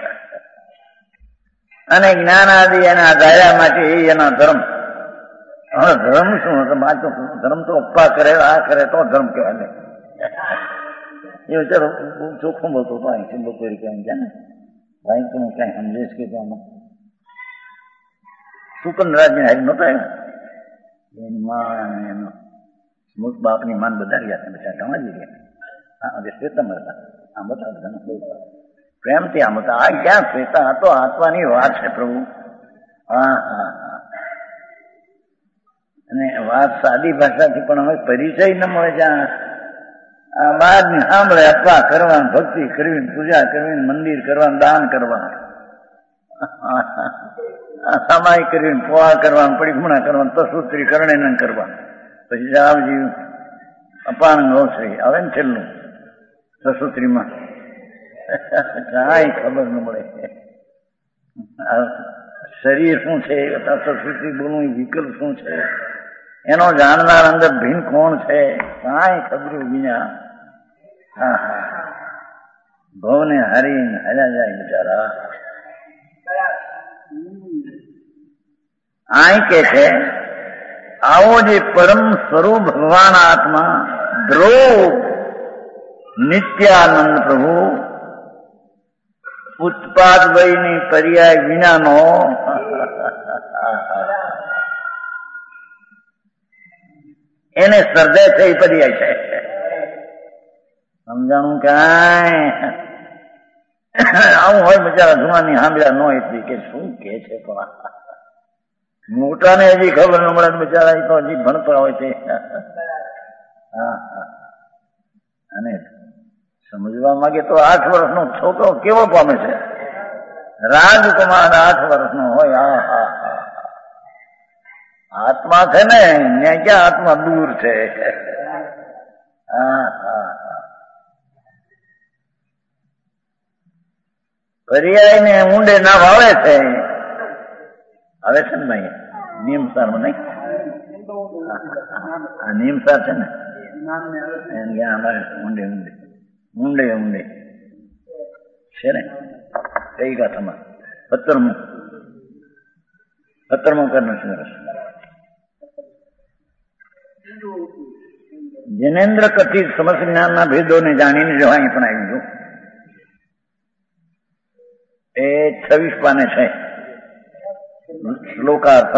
અને જ્ઞાનાદિ એના ધાર્યા માટે એ એના ધર્મ. હવે ધર્મ શું ધર્મ તો અપ્પા કરે આ કરે તો ધર્મ કહેવાય ને. એ વિચારો ચોખ્ખું બોલતો ભાઈ બપોરે કેમ છે ને ભાઈ તું કઈ સમજેશ કે આમાં સુકંદરાજને હારી નહોતો આવ્યો એની માં એનો સ્મૃત બાપની માન બધા રહ્યા બધા સમજી ગયા. હા શ્વેતમ હતા આમ હતા પ્રેમથી આમ હતા. આ ક્યાં શ્વેતા હતો આત્માની વાત છે પ્રભુ. હા હા હા અને વાત સાદી ભાષાથી પણ હવે પરિચય ન મળે. જ્યાં આ બાદ સાંભળે અપા કરવા ભક્તિ કરવી પૂજા કરવી મંદિર કરવા દાન કરવા સામાય કરીને પોવા કરવા પરિભ્રમણા કરવા તસુત્રી કરણે કરવા પછી રામજી અપાન ગૌશ્રી આવે ને છેલ્લું તસુત્રીમાં કાંઈ ખબર ન મળે. શરીર શું છે તસુત્રી બોલવું વિકલ્પ શું છે એનો જાણનાર અંદર ભીન કોણ છે કાંઈ ખબર વિના. હા હા ભવને હારીને હાર્યા જાય બિચારા. આ કે છે આવો જે પરમ સ્વરૂપ ભગવાન આત્મા ધ્રુવ નિત્યાનંદ પ્રભુ ઉત્પાદ વયની પર્યાય વિનાનો એને સર્જે છે એ પર્યાય છે. સમજાણું કાંઈ આવું હોય બિચારા જુવાની સાંભળ્યા ન એટલી કે શું કે છે પણ મોટાને હજી ખબર ન મળે બિચારા એ તો હજી ભણતા હોય છે. હા હા અને સમજવા માંગે તો આઠ વર્ષનો છોકરો કેવો પામે છે. રાજકુમાર આઠ વર્ષનો હોય. હા હા હા આત્મા છે ને ત્યાં ક્યાં આત્મા દૂર છે. હા હા પર્યાય ને ઊંડે ના ભાવે છે. આવે છે ને ભાઈ નિયમસારમાં નહીં આ નિયમસાર છે ને એને ક્યાં અમારે ઊંડે ઊંડે ઊંડે ઊંડે છે ને કઈ ગાથામાં સત્તરમું સત્તરમું કરનું છે રસ જનેન્દ્ર કથિત સમસ્ત જ્ઞાનના ભેદોને જાણીને જો અહીં પણ આવી ગયું. એ છવ્વીસ પાને છે શ્લોકાર્થ.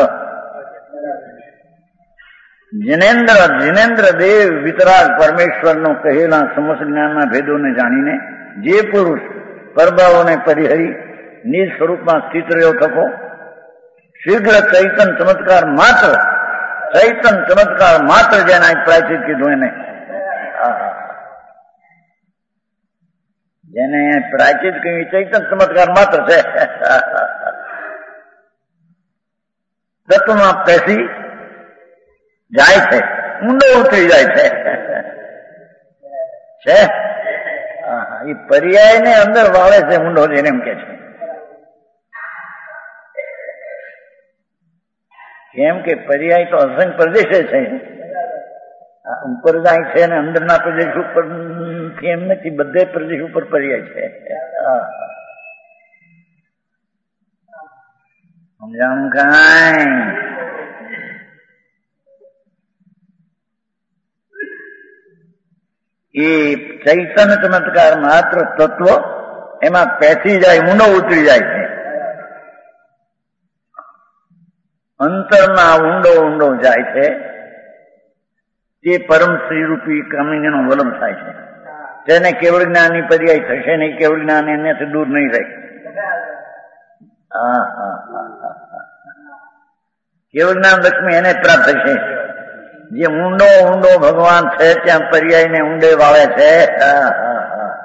જનેન્દ્ર જનેન્દ્ર દેવ વિતરાગ પરમેશ્વરનો કહેલા સમસ્ત જ્ઞાનના ભેદોને જાણીને જે પુરુષ પરભાવોને પરિહરી નિજ સ્વરૂપમાં સ્થિત રહ્યો થકો શીઘ્ર ચૈતન ચમત્કાર માત્ર ચૈતન ચમત્કાર માત્ર જેના પ્રાયચિત કીધું એને જેને પ્રાયચિત કહ્યું ચૈતન ચમત્કાર માત્ર છે. તત્વમાં પેસી જાય છે ઊંડો ઉતરી જાય છે. છે એ પર્યાય ને અંદર વાળે છે ઊંડો જેને એમ કે છે. કેમ કે પર્યાય તો અસંખ્ય પ્રદેશે છે. ઉપર જાય છે ને અંદરના પ્રદેશ ઉપર એમ નથી બધે પ્રદેશ ઉપર પર્યાય છે. સમજાણું કાંઈ? એ ચૈતન્ય ચમત્કાર માત્ર તત્વ એમાં પેસી જાય, ઊંડો ઉતરી જાય છે. અંતરમાં ઊંડો ઊંડો જાય છે. તે પરમ શ્રીરૂપી કામિનીનો વલભ થાય છે. તેને કેવળ જ્ઞાનની પર્યાય થશે નહીં, કેવળ જ્ઞાન એનાથી દૂર નહીં રહે. હા હા હા હા કેવળ જ્ઞાન લક્ષ્મી એને પ્રાપ્ત થશે. જે ઊંડો ઊંડો ભગવાન છે ત્યાં પર્યાયને ઊંડે વાવે છે. હા હા હા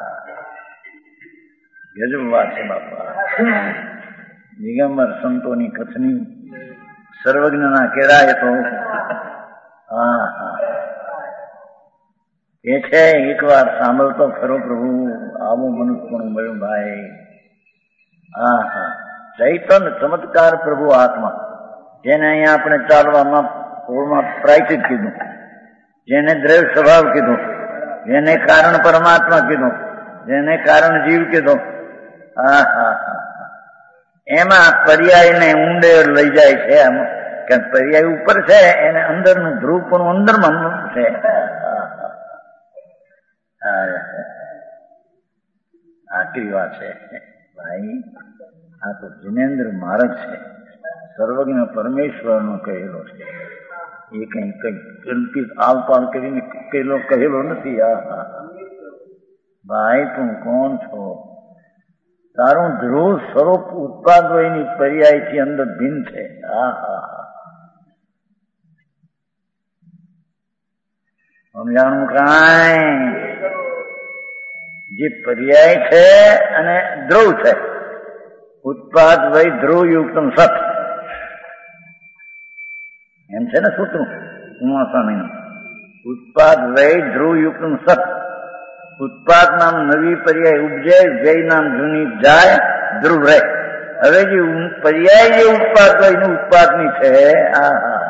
ગજબ વાત છે બાપા. દિગંબર સંતોની કથની સર્વજ્ઞના કેળાય તો હા હા એ છે. એક વાર સાંભળતો ખરો પ્રભુ, આવું મનુષ્યપણું મળ્યું ભાઈ. હા હા ચૈતન્ય ચમત્કાર પ્રભુ આત્મા, જેને અહીંયા આપણે ચાલવામાં પૂર્વમાં પ્રાયચિત કીધું, જેને દ્રવ્ય સ્વભાવ કીધું, જેને કારણ પરમાત્મા કીધું, જેને કારણ જીવ કીધું. હા હા હા એમાં પર્યાયને ઊંડે લઈ જાય છે. આમ કે પર્યાય ઉપર છે, એને અંદરનું ધ્રુવ પણ અંદરમાં છે. આટલી વાત છે ભાઈ. આ તો જિનેન્દ્ર માર્ગ છે, સર્વજ્ઞ પરમેશ્વરનો કહેલો છે. એ કઈ કઈ કલ્પિત આલપાલ કરીને કહેલો કહેલો નથી. આ હા ભાઈ તું કોણ છો? તારું ધ્રુવ સ્વરૂપ ઉત્પાદોની પર્યાયથી અંદર ભિન્ન છે. હા હા હા સમજાણું કાંઈ? જે પર્યાય છે અને ધ્રુવ છે, ઉત્પાદ વય ધ્રુવ યુક્તમ સત, એમ છે ને સૂત્ર ઉમા સ્વામીનું. ઉત્પાદ વય ધ્રુવ યુક્તમ સત. ઉત્પાદ નામ નવી પર્યાય ઉપજે, વ્યય નામ જૂની જાય, ધ્રુવ રહે. હવે જે પર્યાય જે ઉત્પાદ વય ઉત્પાદની છે, આ હા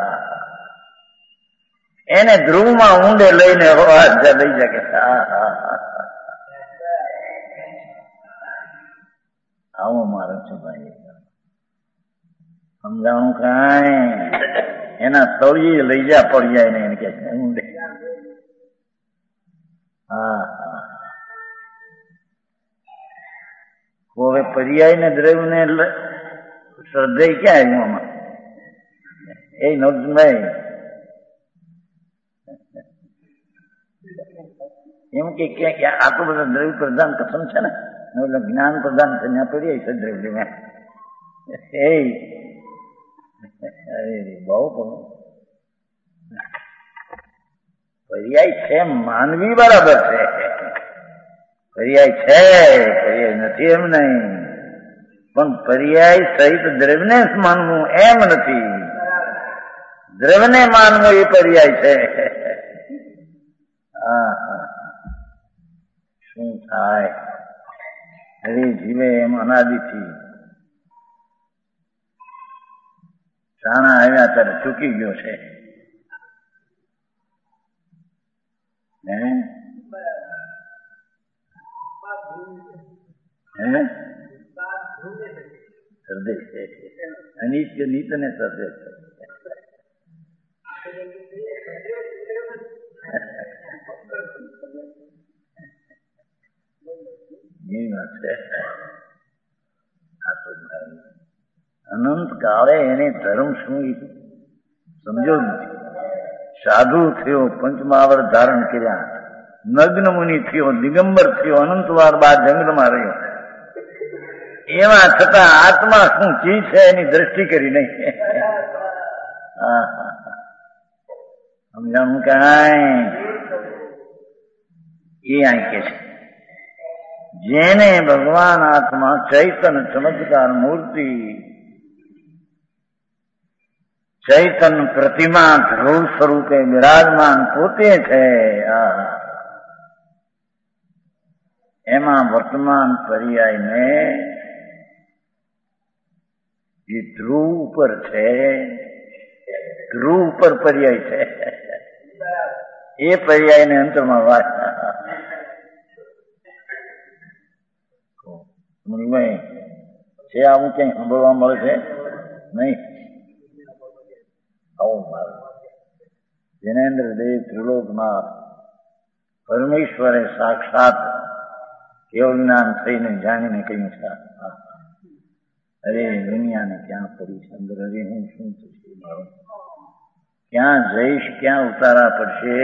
એને ધ્રુવમાં ઊંડે લઈને લઈ શકે. હા હા હા આવો મારો છે ભાઈ. સમજાણું કાંઈ? એના તળિયે લઈ જા પડી ને એને કે ઊંડે. હા હા હવે પર્યાય ને દ્રવ્ય ને શ્રદ્ધા ક્યાં આવ્યું આમાં? એ નોંધભાઈ એમ કે આટલું બધું દ્રવ્ય પ્રધાન કથન છે ને, એટલે જ્ઞાન પ્રધાન છે ત્યાં પર્યાય છે દ્રવ્ય. એ બહુ પણ પર્યાય છે, માનવી બરાબર છે. પર્યાય છે, પર્યાય નથી એમ નહીં, પણ પર્યાય સહિત દ્રવ્યને માનવું એમ નથી. દ્રવ્યને માનવું એ પર્યાય છે. હા હા શું થાય? હરે જીવે એમ અનાદિથી જાણા આવ્યા ત્યારે ચૂકી ગયો છે. હે હે સરદેશ છે, અનિત્ય નીત ને સરદેશ છે. અનંત કાળે એને ધર્મ શું સમજો નથી. સાધુ થયો, પંચમાવર ધારણ કર્યા, નગ્ન મુનિ થયો, દિગંબર થયો, અનંતવાર બાદ જંગલમાં રહ્યો. એમાં છતાં આત્મા શું ચીજ છે એની દ્રષ્ટિ કરી નહીં. હા હા સમજાણું કાંઈ? એ અહીં કે છે જેને ભગવાન આત્મા ચૈતન્ય ચમત્કાર મૂર્તિ, ચૈતન્ય પ્રતિમા ધ્રુવ સ્વરૂપે બિરાજમાન પોતે છે. એમાં વર્તમાન પર્યાયને જે ધ્રુવ ઉપર છે, ધ્રુવ ઉપર પર્યાય છે, એ પર્યાયને અંતરમાં વાત છે. આવું ક્યાંય સાંભળવા મળે છે? નહીં. આવું મારું જિનેન્દ્ર દેવ ત્રિલોકનાથ પરમેશ્વરે સાક્ષાત કેવળ જ્ઞાન થઈને જાણીને કહ્યું છે, અરે દુનિયાને ક્યાં પડી છે અંદર, અરે હું શું થશે મારું, ક્યાં જઈશ, ક્યાં ઉતારા પડશે.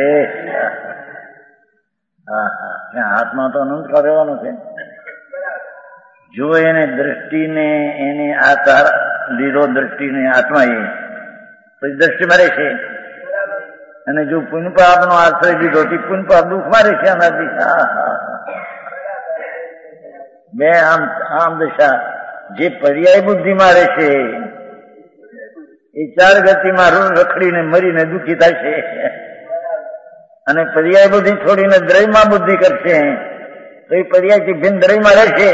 હા હા ત્યાં હાથમાં તો અનંત રહેવાનો છે. જો એને દ્રષ્ટિને એને આકાર લીધો, દ્રષ્ટિને આત્મા એ પછી દ્રષ્ટિમાં રહેશે. અને જો પુણ્ય પાપનો આશ્રય લીધો તો પુણ્ય પાપ દુઃખમાં રહેશે. આનાથી હા હા બે આમ આમ દશા. જે પર્યાય બુદ્ધિમાં રહેશે એ ચાર ગતિમાં રખડીને મરીને દુઃખી થશે, અને પર્યાય બુદ્ધિ છોડીને દ્રવ્યમાં બુદ્ધિ કરશે તો એ પર્યાયથી ભિન્ન દ્રવ્યમાં રહેશે.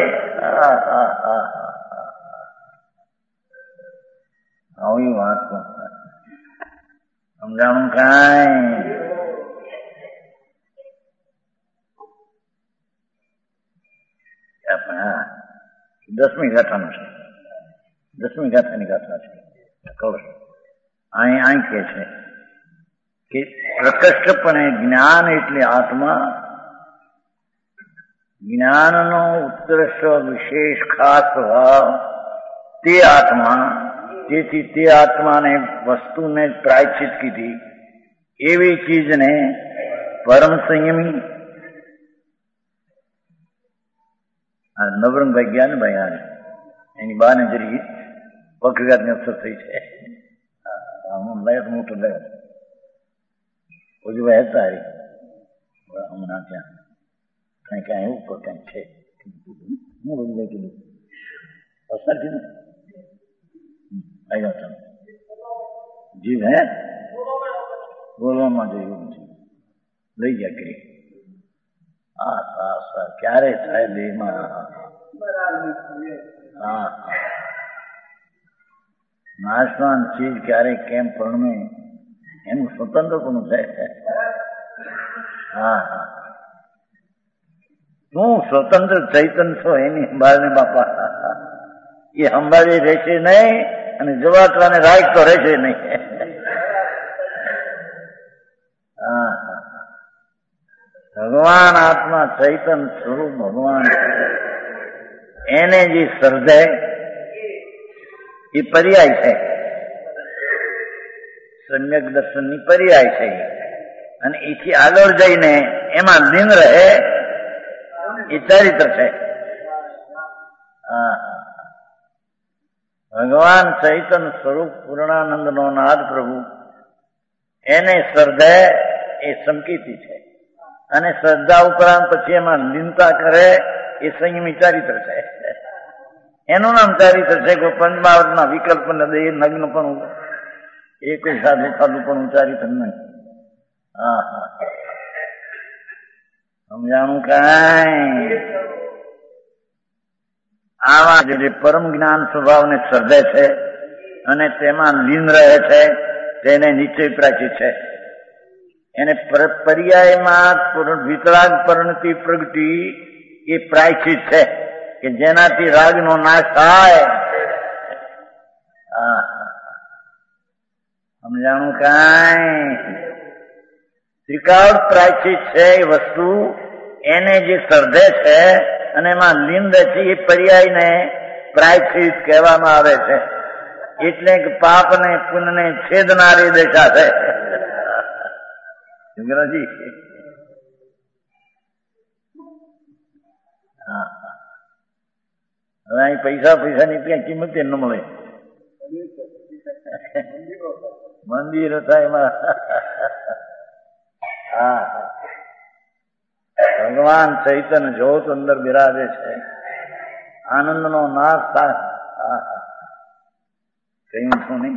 આવી વાત સમજાણું કાંઈ. હા દસમી ગાથાનું છે, દસમી ગાથાની ગાથા છે. કહું અહીં અહીં કે છે કે પ્રકૃષ્ટપણે જ્ઞાન એટલે આત્મા, જ્ઞાનનો ઉત્કૃષ્ટ વિશેષ ખાસ ભાવ તે આત્મા, તેથી તે આત્માને વસ્તુને પ્રાયશ્ચિત કીધી એવી ચીજને પરમ સંયમી નવરંગભાઈ જ્ઞાનભાઈ આ એની બાને જરી પક્ષઘાતની અસર થઈ છે. લયત મોટું લયત ઉજવાય હતા હમણાં ત્યાં કઈ કઈ એવું પણ કઈ છે. હું બધું કીધું અસર કીધું આવ્યા તમે જીવ હે બોલવામાં જોયું નથી લઈ ગયા કરી. હા હા સર ક્યારે થાય દેહમાં. હા નાશવાન ચીજ ક્યારે કેમ પરણે એનું સ્વતંત્ર પણ થાય. હા હા શું સ્વતંત્ર ચૈતન છો એની સંભાળને બાપા એ સંભાળી રહેશે નહીં, અને જવાતવાને રાખ તો રહેશે નહીં. હા ભગવાન આત્મા ચૈતન સ્વરૂપ ભગવાન એને જે સર્જે એ પર્યાય છે, સમ્યક દર્શનની પર્યાય છે, અને એથી આગળ જઈને એમાં લીન રહે એ ચારિત્ર છે. હા ભગવાન ચૈતન સ્વરૂપ પૂર્ણાનંદ નો નાદ પ્રભુ એને સર્જે એ સંકેતી છે, અને શ્રદ્ધા ઉપરાંત પછી એમાં લીનતા કરે એ સંયમી ચારિત્ર છે. એનું નામ ચારિત્ર છે. કોઈ પંચમહાવૃતના વિકલ્પ ન દે નગ્ન પણ એ કોઈ સાધુ ખાધું પણ ચારિત્ર નહીં. હા હા સમજાણું કાંઈ. આવા જે પરમ જ્ઞાન સ્વભાવને સર્જે છે અને તેમાં લીન રહે છે તેને નિશ્ચય પ્રાચી છે. એને પર્યાયમાં વિતરાગ પરિણતિ પ્રગતિ એ પ્રાયશ્ચિત છે કે જેનાથી રાગનો નાશ થાય. સમજાણું કાંઈ. ત્રિકાળ પ્રાયશ્ચિત છે એ વસ્તુ એને જે સર્જે છે અને એમાં લીન રહે છે એ પર્યાયને પ્રાયશ્ચિત કહેવામાં આવે છે. એટલે કે પાપને પુણ્યને છેદનારી દશા છે. અંગ્રેજી હા હવે અહીં પૈસા પૈસાની ત્યાં કિંમત ન મળે. મંદિર હતા એમાં. હા ભગવાન ચૈતન્ય જ્યોત અંદર બિરાજે છે, આનંદ નો નાશ થાય. હા હા કયું છું નહીં.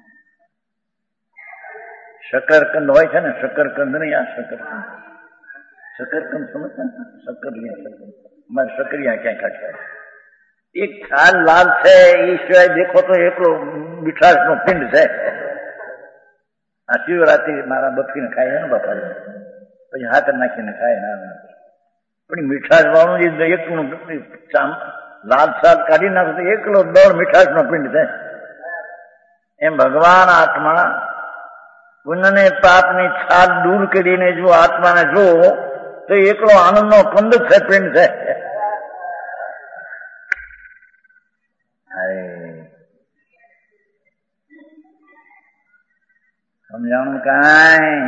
શકરકંદ હોય છે ને, શકરકંદ નહીં, આ શકરકંદ શકરકંદ સમજતા શકરિયા અમારે શકરિયા ક્યાં કાઢ્યા. એક છાલ લાલ છે એ સિવાય દેખો તો એકલો મીઠાશ નો પિંડ છે. આ શિવરાત્રી મારા બફીને ખાય છે ને બાપા, પછી હાથ નાખીને ખાય ને. પણ મીઠાશ વાળું જે એકલું લાલ છાલ કાઢી નાખો તો એકલો દળ મીઠાશ નો પિંડ છે. એમ ભગવાન આત્મા પુણ્યને પાપની છાલ દૂર કરીને જો આત્માને જો તો એકલો આનંદનો કંદ છે, પિંડ છે. સમજાણું કાંઈ?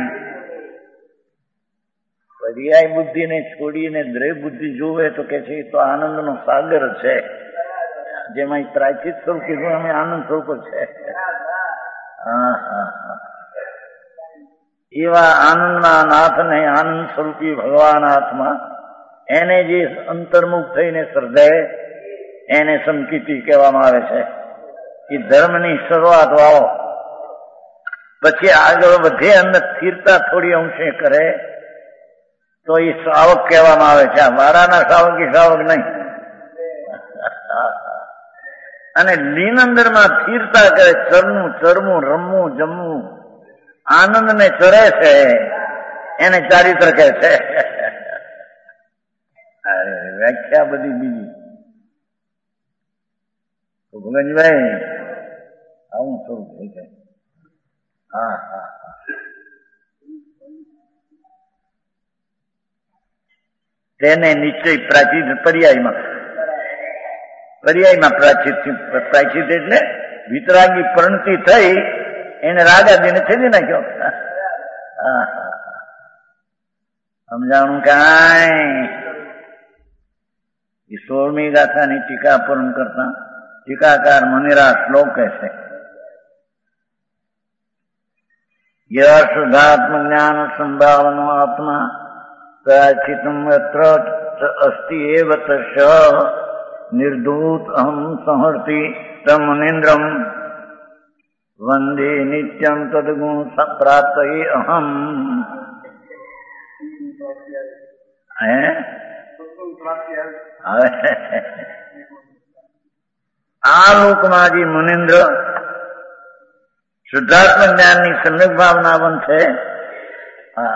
પર્યાય બુદ્ધિને છોડીને દ્રવ્ય બુદ્ધિ જોવે તો કે છે તો આનંદનો સાગર છે, જેમાં પ્રાચિત સ્વરૂપ કીધું અમે આનંદ સ્વરૂપ છે. હા હા હા એવા આનંદના નાથને આનંદ સ્વરૂપી ભગવાન આત્મા એને જે અંતર્મુખ થઈને શ્રદ્ધે એને સંકિતિ કહેવામાં આવે છે. એ ધર્મની શરૂઆત વાવો, પછી આગળ વધે અને સ્થિરતા થોડી અંશે કરે તો એ શ્રાવક કહેવામાં આવે છે. આ મારાના શ્રાવક એ શ્રાવક નહીં. અને લીન અંદરમાં સ્થિરતા કરે, ચરનું ચરમું રમવું જમવું આનંદને ચરે છે એને ચારિત્ર કહે છે. વ્યાખ્યા બધી બીજી. ભગવાનભાઈ આવું સ્વરૂપ થઈ જાય. હા હા તેને નિશ્ચય પ્રાચિત પર્યાયમાં પર્યાયમાં પ્રાચિત પ્રાચિત એટલે વિતરાગી પરિણતિ થઈ એને રાગાદીને છેદી નાખ્યો. હા સમજાણું કાંઈ? એ સોળમી ગાથાની ટીકા પૂર્ણ કરતા ટીકાકાર મનિરા શ્લોક કહે છે શુદ્ધાત્મ જ્ઞાન સંભાવનો આત્મા પ્રાચિતમ અત્ર અસ્તિ એવ તસ્ય નિર્ધૂત અહમ સંહર્તિ તમુનિન્દ્રમ વંદે નિત્યમ તદગુણ પ્રાપ્ત અહમ. હે આ લોકમાં જે મુનિન્દ્ર શુદ્ધાત્મ જ્ઞાનની સમ્યક ભાવના બનશે. હા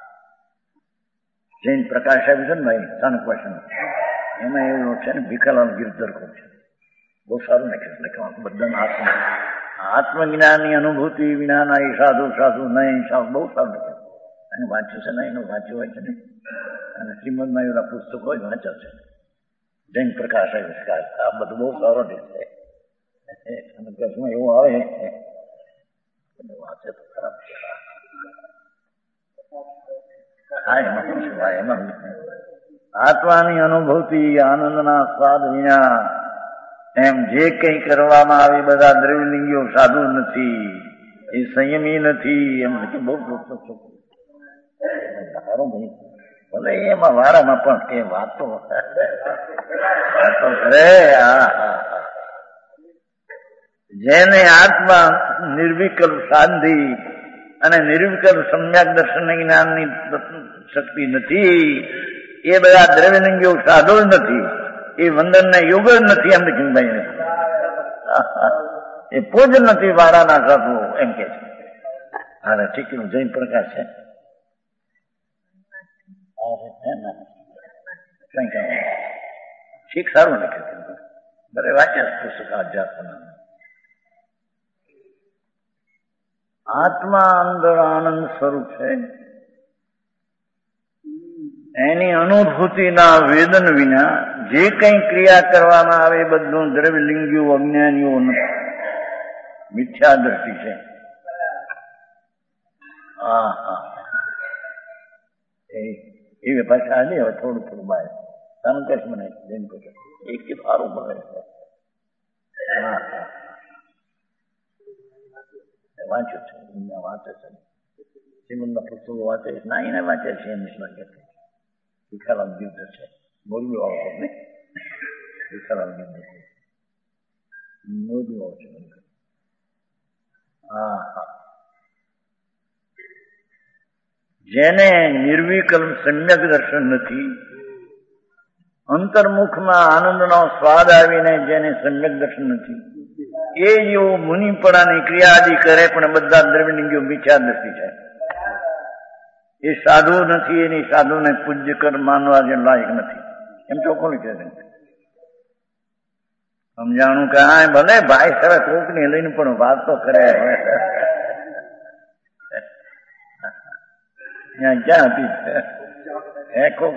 જૈન પ્રકાશ આવ્યું છે ને ભાઈ સ્થાનક ભાષણ, એમાં એવું છે ને ભીખાલાલ ગિરધર કહું છે, બહુ સારું નાખ્યું લખવાનું બધાના આત્મા આત્મજ્ઞાનની અનુભૂતિ વિનાના એ સાધુ સાધુ નહીં સાધુ બહુ સારું લખ્યું. એનું વાંચ્યું છે ને એનું વાંચ્યું હોય છે ને, અને શ્રીમદમાં એવા પુસ્તકો જ વાંચ્યા છે. જૈન પ્રકાશ આવ્યું છે આ બધું બહુ સારો છે. કચ્છમાં એવું આવે વાંચે તો ખરાબ છે. હા એમાં શું છે ભાઈ, એમાં આત્માની અનુભૂતિ આનંદના સ્વાદ વિના એમ જે કઈ કરવામાં આવે બધા દ્રવ્યલિંગીઓ સાધુ નથી, એ સંયમી નથી. એમ બહુ સારો ભાઈ ભલે એમાં વારામાં પણ એ વાતો વાતો કરે. જેને આત્મા નિર્વિકલ્પ શાંતિ અને નિર્વિકલ્પ સમ્યક દર્શન જ્ઞાનની શક્તિ નથી, એ બધા દ્રવ્યલિંગીઓ સાધુ જ નથી, એ વંદનને યોગ જ નથી. એમ લખીભાઈ એ પૂજ નથી વાળાના સાધુ એમ કે છે. હા ઠીક જૈન પ્રકાશ છે શીખ સારું લખ્યું. બરે વાંચ્યા પુસ્તક આધ્યાત્મ. આત્મા અંદર આનંદ સ્વરૂપ છે, એની અનુભૂતિના વેદન વિના જે કઈ ક્રિયા કરવામાં આવે બધું દ્રવ્યલિંગીઓ અજ્ઞાનીઓ નથી, મિથ્યા દ્રષ્ટિ છે. હા હા એ પાછા આજે હવે થોડું થોડું બહાર સામકશ મને જેમ કહે એક કે સારું બગડે છે. હા હા વાંચ્યું છે, વાંચે છે શ્રીમદના પુસ્તકો વાંચે ના એને વાંચે છે. એમ લાગે છે ભીખાલાલ ગિરધર છે, મોરબી વાળો ને ભીખાલાલ ગિરધર છે, મોરબી વાળો છે. હા હા જેને નિર્વિકલ્પ સમ્યક દર્શન નથી, અંતર્મુખમાં આનંદનો સ્વાદ આવીને જેને સમ્યક દર્શન નથી, એ જેવો મુનિપણાની ક્રિયાદિ કરે પણ બધા દ્રવ્યલિંગીઓ મિથ્યા દ્રષ્ટિ છે. એ સાધુ નથી, એની સાધુને પૂજ્ય કર માનવા જે લાયક નથી. એમ તો કોણ કહે છે? સમજાણું કાંઈ ભલે ભાઈ હવે કોક ને લઈને પણ વાત તો કરે ક્યાં હતી હે કોક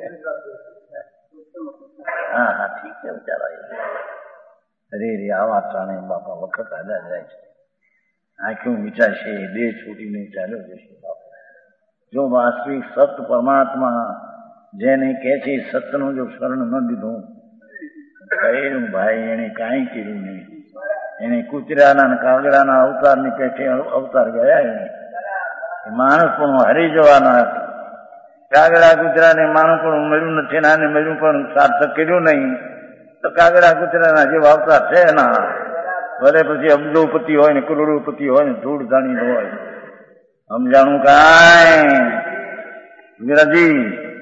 હા હા ઠીક છે ચાલો અરે રે આવા ટાણે બાપા વખત આદા જાય છે આંખું વિચારશે દેહ છૂટીને ચાલ્યો જશે બાપા જો વાસ્તવિક સત પરમાત્મા જેને કહે છે સતનું જો શરણ ન દીધું કહેલું ભાઈ એને કાંઈ કર્યું નહીં એને કૂતરાના કાગડાના અવતારની પેઠે અવતાર ગયા એને માણસ પણ હરી જવાના કાગડા કૂતરાને માણસ પણ મળ્યું નથી આને મળ્યું પણ સાર્થક કર્યું નહીં તો કાગડા કૂતરાના જેવા અવતાર છે એના ભલે પછી અબજોપતિ હોય ને કરોડોપતિ હોય ને ધૂળ ધાણી હોય સમજાણું કાંઈ વિરાજી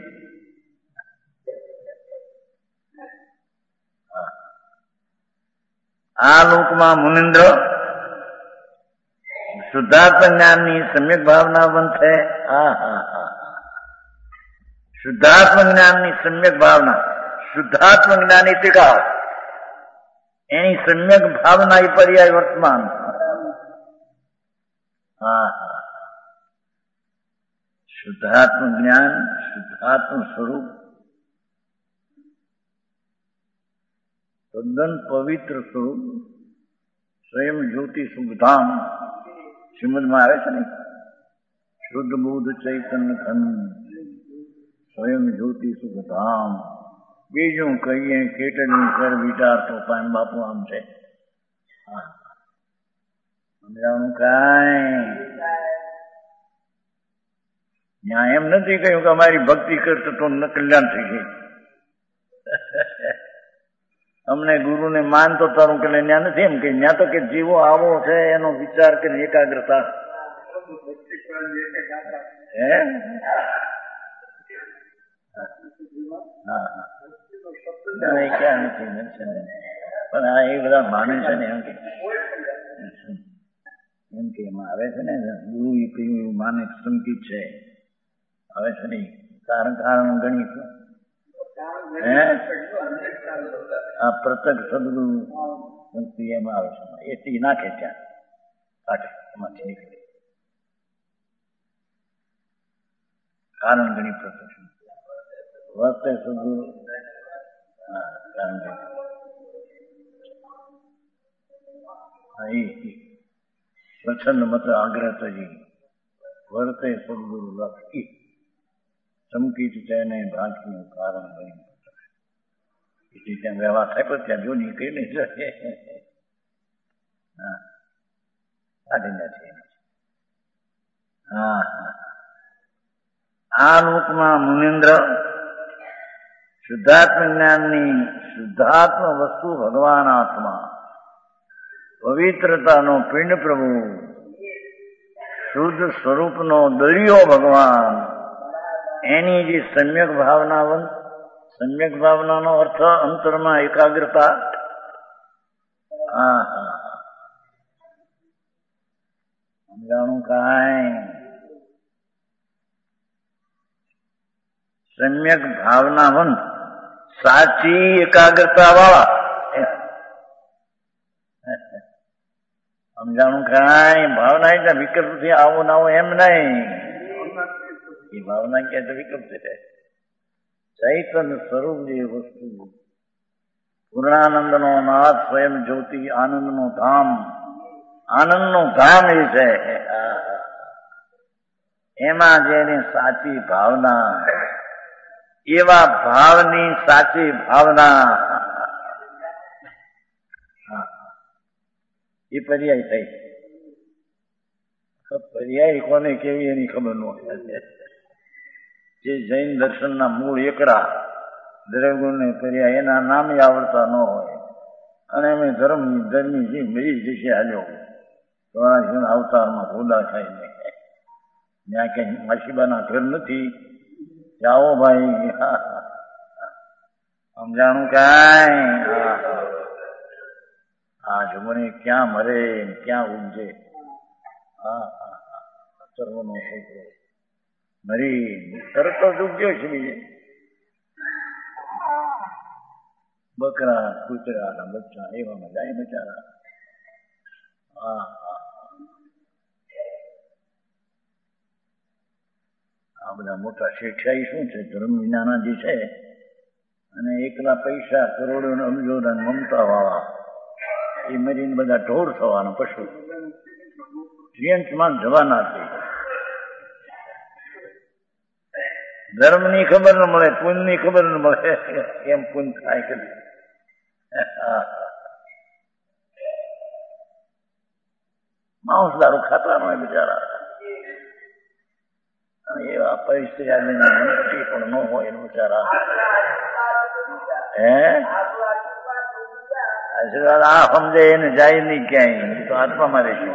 આ લોકમાં મુનિન્દ્ર શુદ્ધાત્મ જ્ઞાનની સમ્યક ભાવના બનશે હા હા હા શુદ્ધાત્મ જ્ઞાનની સમ્યક ભાવના શુદ્ધાત્મ જ્ઞાની ટીકાવ એની સમ્યક ભાવના એ પર્યાય વર્તમાન હા હા શુદ્ધાત્મ જ્ઞાન શુદ્ધાત્મ સ્વરૂપ તદ્દન પવિત્ર સ્વરૂપ સ્વયં જ્યોતિ શુભધામ શ્રીમદમાં આવે છે ને શુદ્ધ બુદ્ધ ચૈતન્ય ઘન સ્વયં જ્યોતિ શુભધામ બીજું કહીએ કેટલું કર વિચાર તો પામ બાપુ આમ છે સમજાવવાનું કાંઈ ત્યાં એમ નથી કહ્યું કે અમારી ભક્તિ કરતો તો કલ્યાણ થઈ ગઈ અમને ગુરુને માનતો તારું કે ત્યાં નથી એમ કે ત્યાં તો કે જીવો આવો છે એનો વિચાર કરી એકાગ્રતા હે હા હા ક્યાં નથી પણ આ એ બધા માને છે ને એમ કે એમ કે એમાં આવે છે ને ગુરુ એ કહ્યું એવું માને સંકિત છે આવે છે ને કારણ કારણ ગણિત હે આ પ્રત્યક્ષ સદગુરુ સંતિ એમાં આવે છે એથી નાખે ત્યાં કાઢે એમાંથી નીકળે કારણ ગણી પ્રત્યક્ષ વર્તે સદગુરુ હા કારણ ગણી પ્રસન્ન મત આગ્રહ તજી વર્તે સદગુરુ લક્ષી ચમકીત તેને ભાંચનું કારણ ગણી એટલે ત્યાં વ્યવહાર થાય પણ ત્યાં જો નીકળી નહીં શકે હા કાઢી નથી હા હા આ લોકમાં મુનિન્દ્ર શુદ્ધાત્મ જ્ઞાનની શુદ્ધાત્મ વસ્તુ ભગવાન આત્મા પવિત્રતાનો પિંડ પ્રભુ શુદ્ધ સ્વરૂપનો દરિયો ભગવાન એની જે સમ્યક ભાવનાવંત સમ્યક ભાવનાનો અર્થ અંતરમાં એકાગ્રતા હા હા સમજાણું કાંઈ સમ્યક ભાવનાવંત સાચી એકાગ્રતા વાળા સમજાણું કાંઈ ભાવના એટલે વિકલ્પથી આવો ના આવો એમ નહીં એ ભાવના ક્યાં તો વિકલ્પ છે ચૈતન્ય સ્વરૂપ જે વસ્તુ પૂર્ણાનંદ નો નાથ સ્વયં જ્યોતિ આનંદ નું ધામ આનંદ નું ધામ એ છે એમાં જેની સાચી ભાવના એવા ભાવની સાચી ભાવના એ પર્યાય થઈ પર્યાય કોને કેવી એની ખબર ન હોય જે જૈન દર્શનના મૂળ એકડા દરેક ગુણને પર્યાય એના નામ આવડતા ન હોય અને અમે ધર્મ ધર્મી જે મરી જશે હાલ્યો ચોરાશી અવતારમાં ભૂલા થાય ને ત્યાં કઈ માસીબાના ઘર નથી જાઓ ભાઈ સમજાણું કાંઈ હા જમણે ક્યાં મરે ક્યાં ઉપજે હા હા હા સર્વનો છોકરો મરી તરત જ ઉપજ્યો છે બીજે બકરા કૂતરા બચ્ચા એવામાં જાય બચારા. હા હા આ બધા મોટા શેઠિયાઈ શું છે ધર્મ વિનાના જે છે અને એકલા પૈસા કરોડો અબજો મમતા વાળા એ મરીને બધા ઢોર થવાના પશુ ટ્રેન્ચમાં જવાના છે. ધર્મની ખબર ન મળે, પુણ્યની ખબર ન મળે, કેમ પુણ્ય થાય કે માંસ દારૂ ખાતા ન હોય બિચારા. એવા પરિસ્થિતિ પણ ન હોય એનું બિચારા. હે આશીર્વાદ આ સમજે એને જાય નહીં ક્યાંય, તો આત્મામાં રહેશે.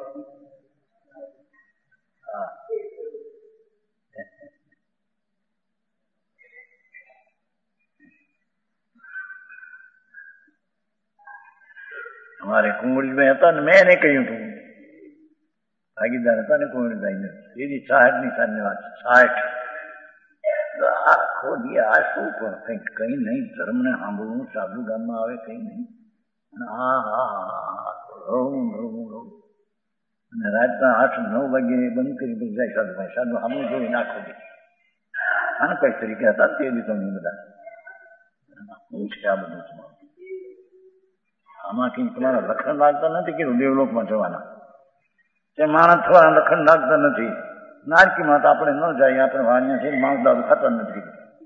અમારે કુંવળીભાઈ હતા ને મેં એને કહ્યું હતું ભાગીદાર હતા ને કુંવળીભાઈ એની સાઠ ની સાની વાત સાઠ આખો દી આ શું પણ કઈક કઈ નહીં ધર્મને સાંભળવું સાધુ ગામમાં આવે કઈ નહીં હા હા હા રહું રહું રહું અને રાતના આઠ નવ વાગે બંધ કરી પછી જાય સાધુભાઈ સાધુ આમનું જોઈ નાખો દે આને કઈ તરીકે હતા તે દિવસો બધા શું છે આ બધું તમારું આમાં કઈ તમારા લખણ લાગતા નથી કે દેવલોકમાં જવાના તે માણસ થવાના લખણ લાગતા નથી. નારકીમાં તો આપણે ન જાય, આપણે વાણિયા છે માંસ દારૂ ખાતા નથી.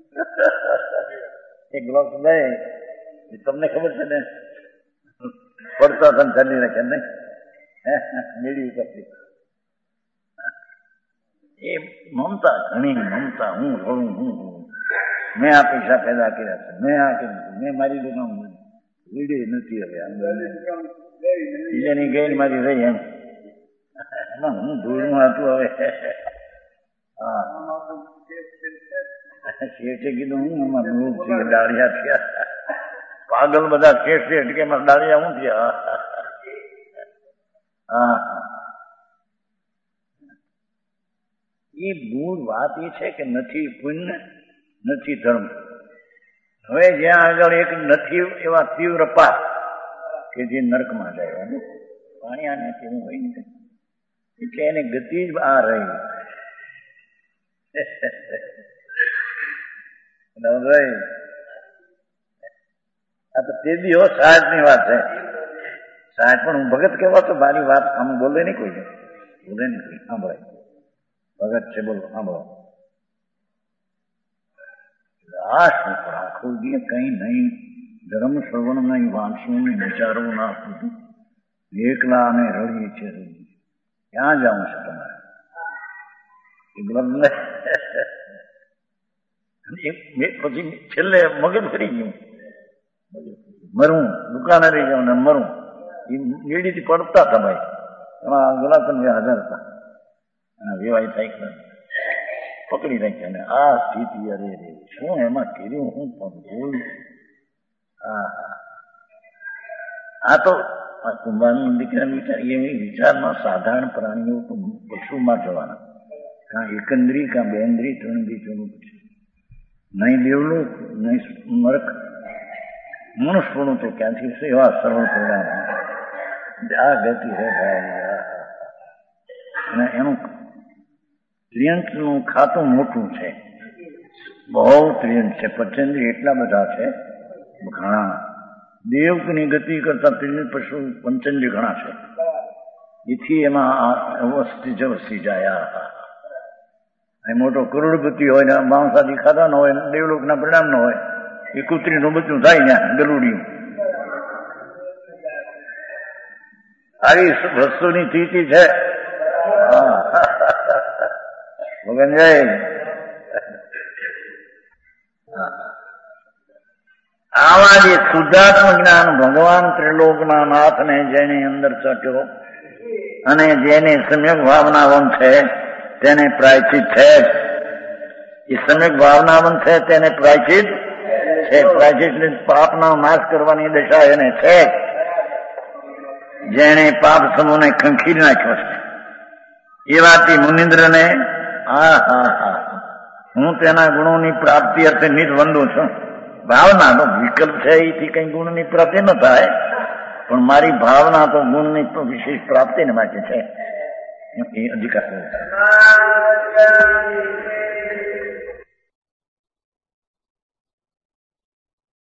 એક ગ્લોક લે તમને ખબર છે ને પડતા તને ચાલી રાખે ને મેળવી કરતી એ મમતા ઘણી મમતા હું રોડું હું મેં આ પૈસા પેદા કર્યા છે મેં આ કર્યું મેં મારી દુકાન વીડે નથી હવે બીજાની ગઈ મારી રહી એમ હું ધૂળમાં હતું હવે હા શેઠે કીધું હું એમાં ધૂળ થી ડાળિયા થયા પાગલ બધા શેઠ શેઠ કે એમાં ડાળિયા હું થયા. હા એ મૂળ વાત એ છે કે નથી પુણ્ય નથી ધર્મ. હવે જ્યાં આગળ એક નથી એવા તીવ્ર પાપ કે જે નરકમાં જાય પાણી આને કેવું હોય ને એટલે એને ગતિ જ આ રહી. આ તો તે દી હો સાહેબ ની વાત છે. સાહેબ પણ હું ભગત કેવા તો મારી વાત આમ બોલે નહીં કોઈ બોલે નહીં કોઈ સાંભળાય ભગત છે બોલો સાંભળો. આ શું પણ આખું દે કઈ નહીં ધર્મ શ્રવણ નહીં વાંચવું નહીં વિચારવું ના પૂછું એકલા અમે રડીએ છીએ રડીએ ક્યાં જવું છે તમારે પછી છેલ્લે મગજ ફરી ગયું મરું દુકાને રહી જાઉં ને મરું એ નીડીથી પડતા હતા ભાઈ એમાં ગુલાબચંદ હાજર હતા અને વેવાય થાય પકડી રાખ્યા ને આ સ્થિતિ અરે રે શું એમાં કર્યું હું પણ બોલ. હા હા આ તો આ કુંભારની દીકરાની વિચાર એ વિચારમાં સાધારણ પ્રાણીઓ તો પશુમાં જવાના કાં એકંદરી કાં બેન્દ્રી ત્રણદી ચોનું પછી નહીં દેવલું નહીં નરક મનુષ્યનું તો ક્યાંથી સેવા સરળ પરિણામ આ ગતિ હે ભાઈ. અને એનું ત્રિયંકનું ખાતું મોટું છે બહુ ત્રિયંક છે પંચેન્દ્રિય એટલા બધા છે ઘણા દેવની ગતિ કરતા ત્રિયંક પશુ પંચેન્દ્રિય ઘણા છે એથી એમાં વસ્તી જ વસ્તી જાય. એ મોટો કરોડપતિ હોય ને માંસાદી ખાતા ન હોય દેવલોકના પરિણામ ન હોય એ કૂતરીનું બચ્ચું થાય ને ગલુડિયું આવી વસ્તુની સ્થિતિ છે. ભગવાન જય આવા જે શુદ્ધાત્મ જ્ઞાન ભગવાન ત્રિલોકના નાથને જેની અંદર ચટ્યો અને જેને સમ્યક ભાવનાવન છે તેને પ્રાયચિત છે જ. એ સમ્યક ભાવનાવન છે તેને પ્રાયચિત છે. પ્રાયચિત પાપનો નાશ કરવાની દશા એને છે. જેને પાપ સમૂહને ખંખીરી નાખ્યો છે એ વાતથી મુનિન્દ્રને હા હા હા હું તેના ગુણોની પ્રાપ્તિ અર્થે નિજ વંદું છું. ભાવનાનો વિકલ્પ છે એથી કઈ ગુણની પ્રાપ્તિ ન થાય, પણ મારી ભાવના તો ગુણની તો વિશેષ પ્રાપ્તિને માટે છે એ અધિકાર.